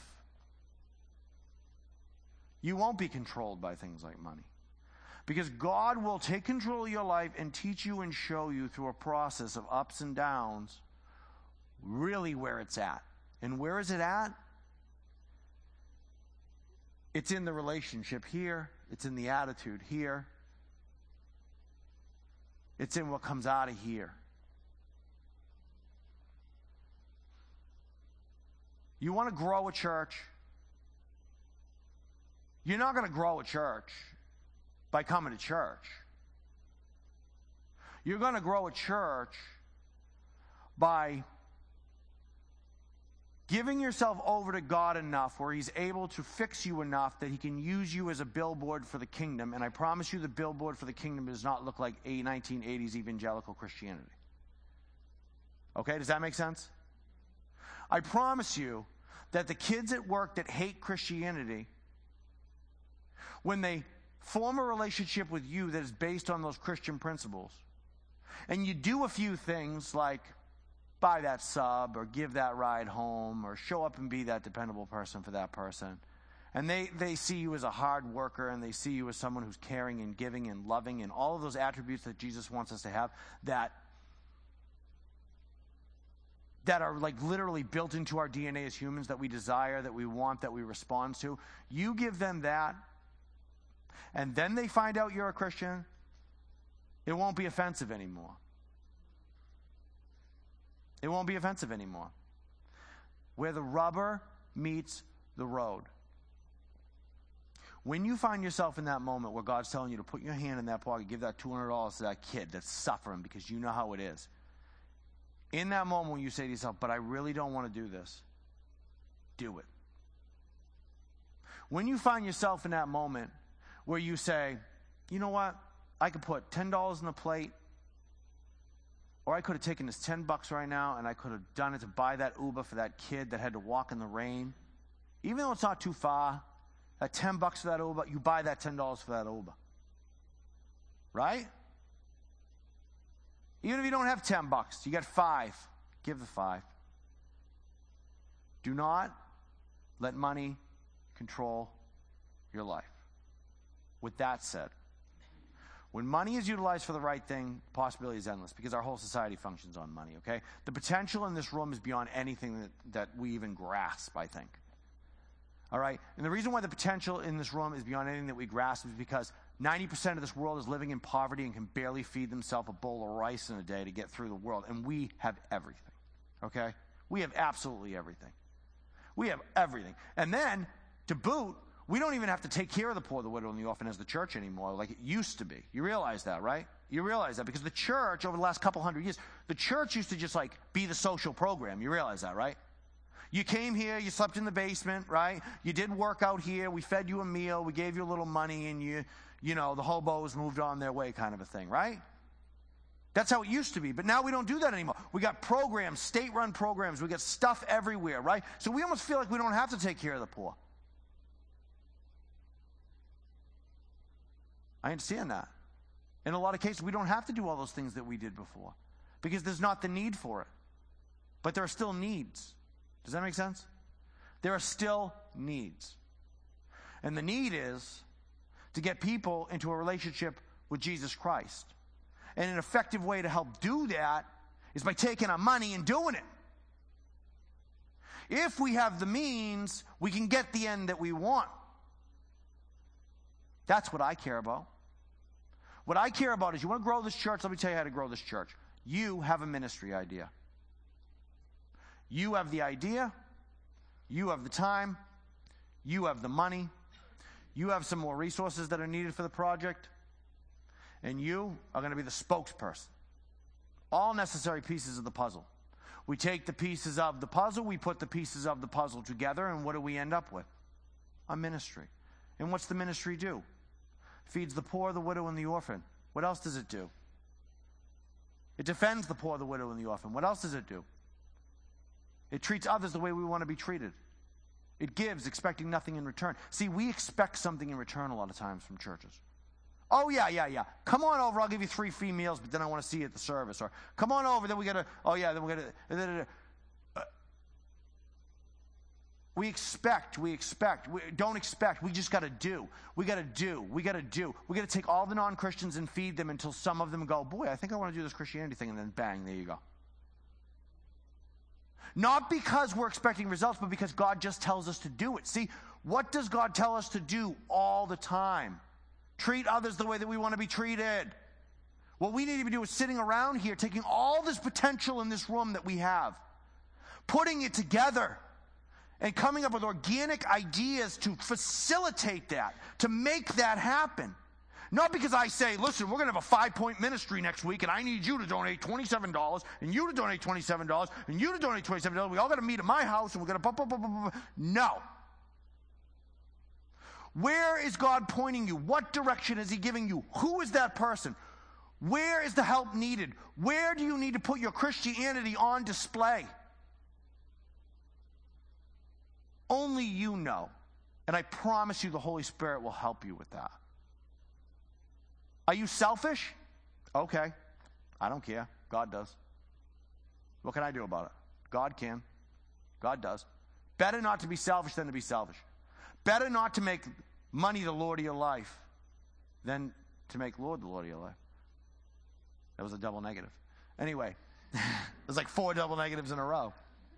you won't be controlled by things like money. Because God will take control of your life and teach you and show you through a process of ups and downs really where it's at. And where is it at? It's in the relationship here. It's in the attitude here. It's in what comes out of here. You want to grow a church? You're not going to grow a church by coming to church. You're going to grow a church by giving yourself over to God enough where He's able to fix you enough that He can use you as a billboard for the kingdom. And I promise you the billboard for the kingdom does not look like a 1980s evangelical Christianity. Okay, does that make sense? I promise you that the kids at work that hate Christianity, when they form a relationship with you that is based on those Christian principles, and you do a few things like buy that sub or give that ride home or show up and be that dependable person for that person, and they see you as a hard worker, and they see you as someone who's caring and giving and loving and all of those attributes that Jesus wants us to have that are like literally built into our DNA as humans, that we desire, that we want, that we respond to. You give them that, and then they find out you're a Christian, it won't be offensive anymore. It won't be offensive anymore. Where the rubber meets the road. When you find yourself in that moment where God's telling you to put your hand in that pocket, give that $200 to that kid that's suffering because you know how it is. In that moment when you say to yourself, but I really don't want to do this, do it. When you find yourself in that moment where you say, you know what, I could put $10 on the plate, or I could have taken this $10 right now and I could have done it to buy that Uber for that kid that had to walk in the rain. Even though it's not too far, that $10 for that Uber, you buy that $10 for that Uber. Right? Even if you don't have $10, you got $5. Give the $5. Do not let money control your life. With that said, when money is utilized for the right thing, the possibility is endless because our whole society functions on money, okay? The potential in this room is beyond anything that we even grasp, I think. All right? And the reason why the potential in this room is beyond anything that we grasp is because 90% of this world is living in poverty and can barely feed themselves a bowl of rice in a day to get through the world. And we have everything, okay? We have absolutely everything. We have everything. And then, to boot, we don't even have to take care of the poor, the widow, and the orphan as the church anymore like it used to be. You realize that, right? You realize that because the church, over the last couple hundred years, the church used to just like be the social program. You realize that, right? You came here, you slept in the basement, right? You did work out here, we fed you a meal, we gave you a little money, and you know, the hobos moved on their way kind of a thing, right? That's how it used to be. But now we don't do that anymore. We got programs, state-run programs. We got stuff everywhere, right? So we almost feel like we don't have to take care of the poor. I understand that. In a lot of cases, we don't have to do all those things that we did before because there's not the need for it. But there are still needs. Does that make sense? There are still needs. And the need is to get people into a relationship with Jesus Christ. And an effective way to help do that is by taking our money and doing it. If we have the means, we can get the end that we want. That's what I care about. What I care about is, you want to grow this church? Let me tell you how to grow this church. You have a ministry idea. You have the idea. You have the time. You have the money. You have some more resources that are needed for the project. And you are going to be the spokesperson. All necessary pieces of the puzzle. We take the pieces of the puzzle, we put the pieces of the puzzle together, and what do we end up with? A ministry. And what's the ministry do? Feeds the poor, the widow, and the orphan. What else does it do? It defends the poor, the widow, and the orphan. What else does it do? It treats others the way we want to be treated. It gives, expecting nothing in return. See, we expect something in return a lot of times from churches. Oh, yeah. Come on over, I'll give you 3 free meals, but then I want to see you at the service. Or, come on over, then we got to, then we got to, we expect, don't expect, we just got to do. We got to take all the non-Christians and feed them until some of them go, boy, I think I want to do this Christianity thing, and then bang, there you go. Not because we're expecting results, but because God just tells us to do it. See, what does God tell us to do all the time? Treat others the way that we want to be treated. What we need to do is sitting around here, taking all this potential in this room that we have, putting it together, and coming up with organic ideas to facilitate that, to make that happen. Not because I say, listen, we're going to have a 5-point ministry next week, and I need you to donate $27, and you to donate $27, and you to donate $27. We all got to meet at my house, and we're going to... No. Where is God pointing you? What direction is He giving you? Who is that person? Where is the help needed? Where do you need to put your Christianity on display? Only you know. And I promise you the Holy Spirit will help you with that. Are you selfish? Okay. I don't care. God does. What can I do about it? God can. God does. Better not to be selfish than to be selfish. Better not to make money the Lord of your life than to make Lord the Lord of your life. That was a double negative. Anyway, there's like 4 double negatives in a row.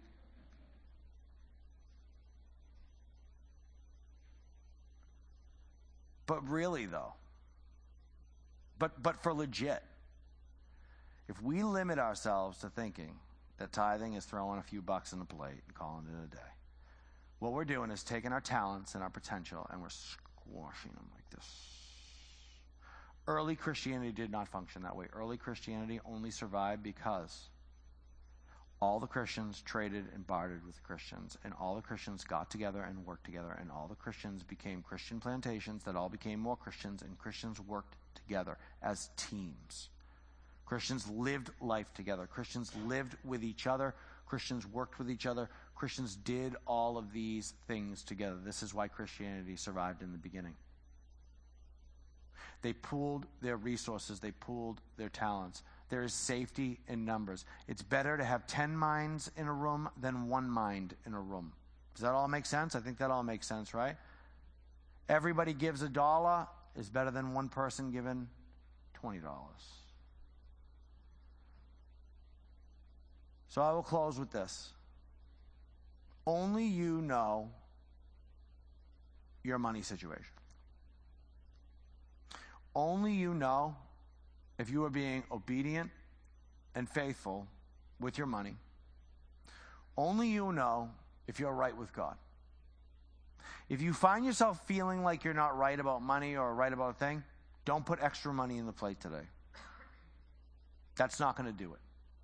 But really, though, but for legit, if we limit ourselves to thinking that tithing is throwing a few bucks in the plate and calling it a day, what we're doing is taking our talents and our potential and we're squashing them like this. Early Christianity did not function that way. Early Christianity only survived because all the Christians traded and bartered with the Christians, and all the Christians got together and worked together, and all the Christians became Christian plantations that all became more Christians, and Christians worked together as teams. Christians lived life together. Christians lived with each other. Christians worked with each other. Christians did all of these things together. This is why Christianity survived in the beginning. They pooled their resources. They pooled their talents. There is safety in numbers. It's better to have 10 minds in a room than 1 mind in a room. Does that all make sense? I think that all makes sense, right? Everybody gives $1 is better than one person giving $20. So I will close with this. Only you know your money situation. Only you know if you are being obedient and faithful with your money. Only you know if you're right with God. If you find yourself feeling like you're not right about money or right about a thing, don't put extra money in the plate today. That's not going to do it.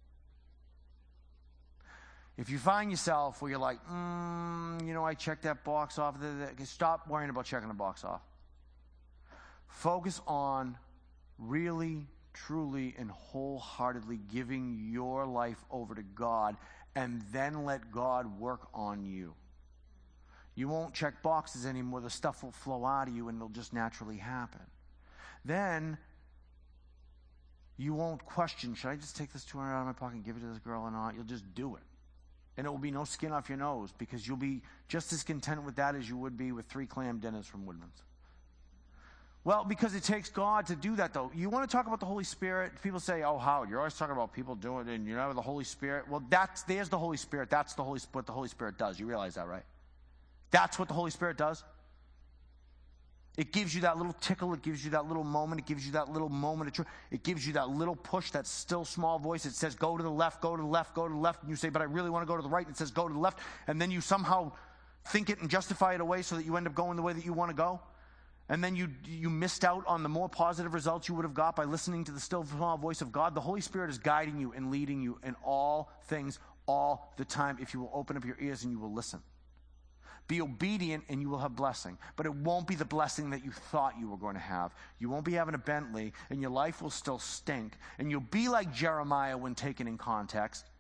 If you find yourself where you're like, I checked that box off, stop worrying about checking the box off. Focus on really, truly, and wholeheartedly giving your life over to God, and then let God work on you. You won't check boxes anymore. The stuff will flow out of you, and it'll just naturally happen. Then you won't question, should I just take this $200 out of my pocket and give it to this girl or not? You'll just do it. And it will be no skin off your nose, because you'll be just as content with that as you would be with 3 clam dinners from Woodman's. Well, because it takes God to do that, though. You want to talk about the Holy Spirit? People say, oh, Howard, you're always talking about people doing it, and you know the Holy Spirit. Well, there's the Holy Spirit. That's what the Holy Spirit does. You realize that, right? That's what the Holy Spirit does. It gives you that little tickle. It gives you that little moment. It gives you that little moment of truth. It gives you that little push, that still small voice. It says, go to the left, go to the left, go to the left. And you say, but I really want to go to the right. And it says, go to the left. And then you somehow think it and justify it away so that you end up going the way that you want to go. And then you missed out on the more positive results you would have got by listening to the still small voice of God. The Holy Spirit is guiding you and leading you in all things all the time if you will open up your ears and you will listen. Be obedient and you will have blessing. But it won't be the blessing that you thought you were going to have. You won't be having a Bentley, and your life will still stink. And you'll be like Jeremiah when taken in context.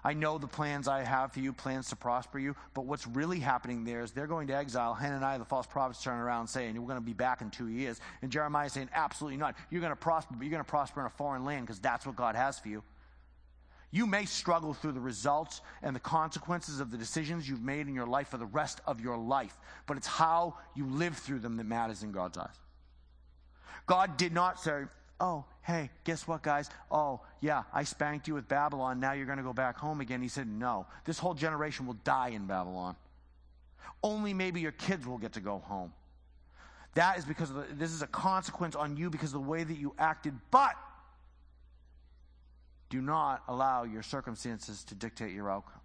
I know the plans I have for you, plans to prosper you. But what's really happening there is they're going to exile. Hananiah, the false prophets, turn around saying, we're going to be back in 2 years. And Jeremiah saying, absolutely not. You're going to prosper, but you're going to prosper in a foreign land because that's what God has for you. You may struggle through the results and the consequences of the decisions you've made in your life for the rest of your life. But it's how you live through them that matters in God's eyes. God did not say, oh, hey, guess what, guys? Oh, yeah, I spanked you with Babylon. Now you're going to go back home again. He said, no, this whole generation will die in Babylon. Only maybe your kids will get to go home. That is because this is a consequence on you because of the way that you acted. But do not allow your circumstances to dictate your outcome.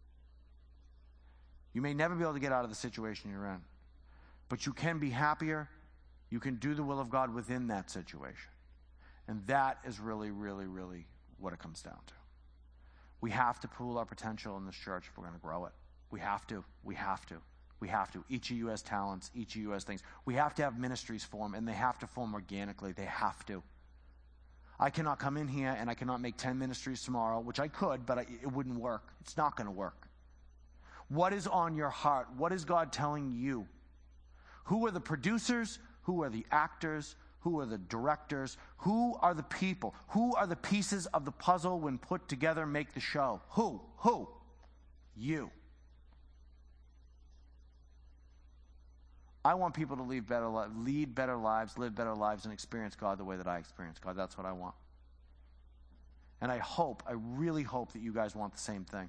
You may never be able to get out of the situation you're in, but you can be happier. You can do the will of God within that situation. And that is really, really, really what it comes down to. We have to pool our potential in this church if we're going to grow it. We have to. We have to. We have to. Each of you has talents. Each of you has things. We have to have ministries form, and they have to form organically. They have to. I cannot come in here and I cannot make 10 ministries tomorrow, which I could, but it wouldn't work. It's not going to work. What is on your heart? What is God telling you? Who are the producers? Who are the actors? Who are the directors? Who are the people? Who are the pieces of the puzzle when put together make the show? Who? You. I want people to lead better lives, live better lives, and experience God the way that I experience God. That's what I want. And I really hope that you guys want the same thing.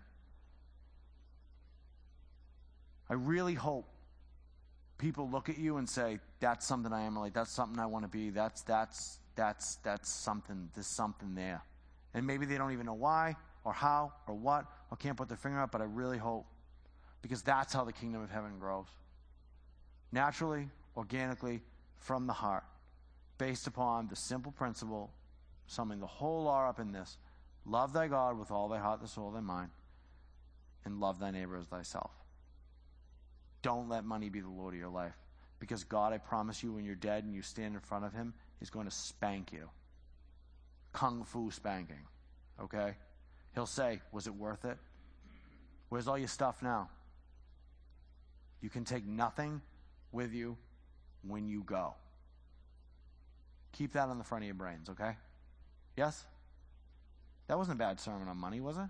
I really hope people look at you and say, that's something I emulate. That's something I want to be. That's something. There's something there. And maybe they don't even know why or how or what or can't put their finger up, but I really hope. Because that's how the kingdom of heaven grows. Naturally, organically, from the heart. Based upon the simple principle, summing the whole law up in this. Love thy God with all thy heart, thy soul, thy mind. And love thy neighbor as thyself. Don't let money be the Lord of your life. Because God, I promise you, when you're dead and you stand in front of him, he's going to spank you. Kung fu spanking. Okay? He'll say, was it worth it? Where's all your stuff now? You can take nothing with you when you go. Keep that on the front of your brains, okay? Yes? That wasn't a bad sermon on money, was it?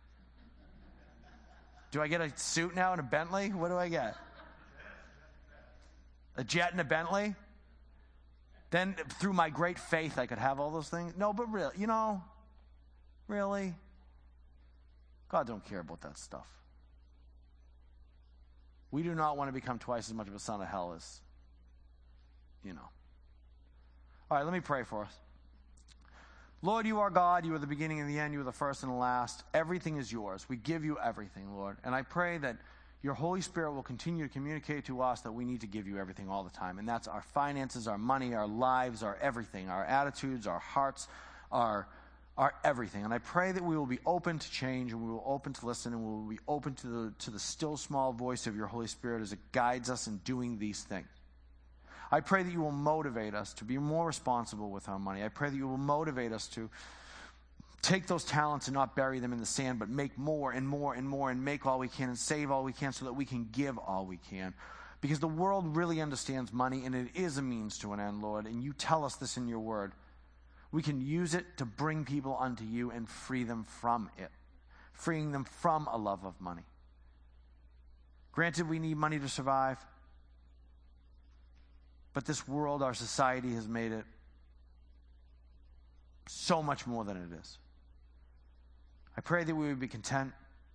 Do I get a suit now and a Bentley? What do I get? A jet and a Bentley? Then through my great faith I could have all those things? No, but really, really? God don't care about that stuff. We do not want to become twice as much of a son of hell as, All right, let me pray for us. Lord, you are God. You are the beginning and the end. You are the first and the last. Everything is yours. We give you everything, Lord. And I pray that your Holy Spirit will continue to communicate to us that we need to give you everything all the time. And that's our finances, our money, our lives, our everything, our attitudes, our hearts, our everything. And I pray that we will be open to change, and we will open to listen, and we will be open to the still small voice of your Holy Spirit as it guides us in doing these things. I pray that you will motivate us to be more responsible with our money. I pray that you will motivate us to take those talents and not bury them in the sand, but make more and more and more, and make all we can and save all we can so that we can give all we can. Because the world really understands money, and it is a means to an end, Lord, and you tell us this in your word. We can use it to bring people unto you and free them from it, freeing them from a love of money. Granted, we need money to survive, but this world, our society, has made it so much more than it is. I pray that we would be content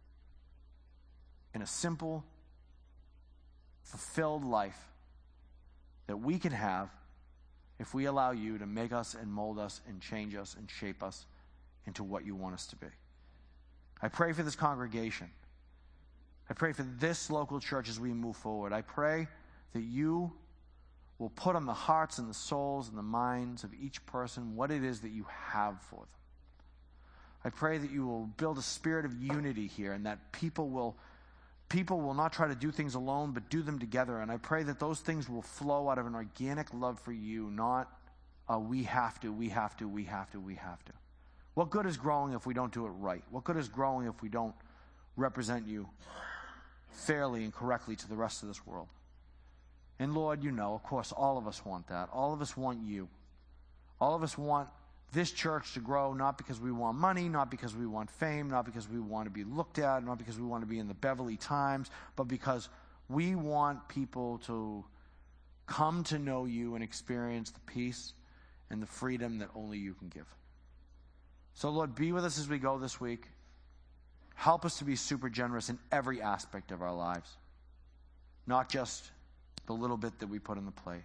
in a simple, fulfilled life that we can have if we allow you to make us and mold us and change us and shape us into what you want us to be. I pray for this congregation. I pray for this local church as we move forward. I pray that you will put on the hearts and the souls and the minds of each person what it is that you have for them. I pray that you will build a spirit of unity here, and that people will not try to do things alone, but do them together. And I pray that those things will flow out of an organic love for you, not we have to. What good is growing if we don't do it right? What good is growing if we don't represent you fairly and correctly to the rest of this world? And Lord, you know, of course, all of us want that. All of us want you. All of us want this church to grow, not because we want money, not because we want fame, not because we want to be looked at, not because we want to be in the Beverly Times, but because we want people to come to know you and experience the peace and the freedom that only you can give. So, Lord, be with us as we go this week. Help us to be super generous in every aspect of our lives, not just the little bit that we put in the plate.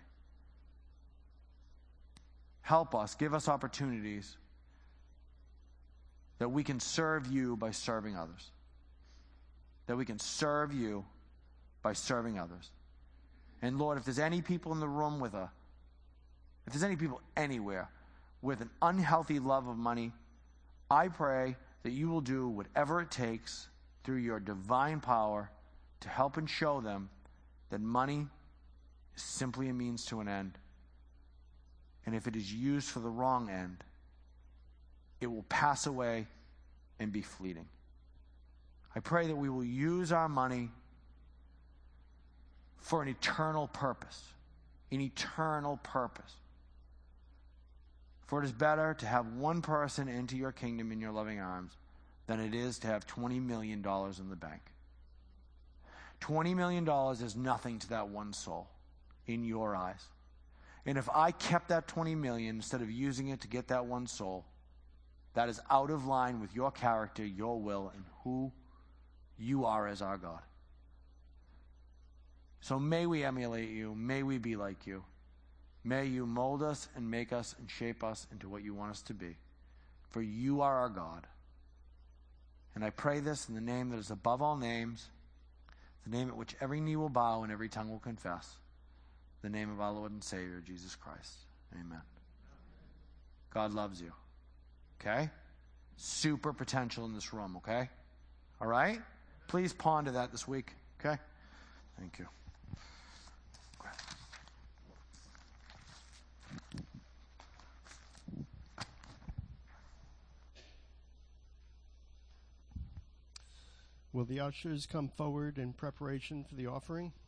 Help us, give us opportunities that we can serve you by serving others. That we can serve you by serving others. And Lord, if there's any people in the room if there's any people anywhere with an unhealthy love of money, I pray that you will do whatever it takes through your divine power to help and show them that money is simply a means to an end. And if it is used for the wrong end, it will pass away and be fleeting. I pray that we will use our money for an eternal purpose. An eternal purpose. For it is better to have one person into your kingdom in your loving arms than it is to have $20 million in the bank. $20 million is nothing to that one soul in your eyes. And if I kept that $20 million instead of using it to get that one soul, that is out of line with your character, your will, and who you are as our God. So may we emulate you. May we be like you. May you mold us and make us and shape us into what you want us to be. For you are our God. And I pray this in the name that is above all names, the name at which every knee will bow and every tongue will confess, the name of our Lord and Savior, Jesus Christ. Amen. God loves you. Okay? Super potential in this room, okay? All right? Please ponder that this week, okay? Thank you. Will the ushers come forward in preparation for the offering?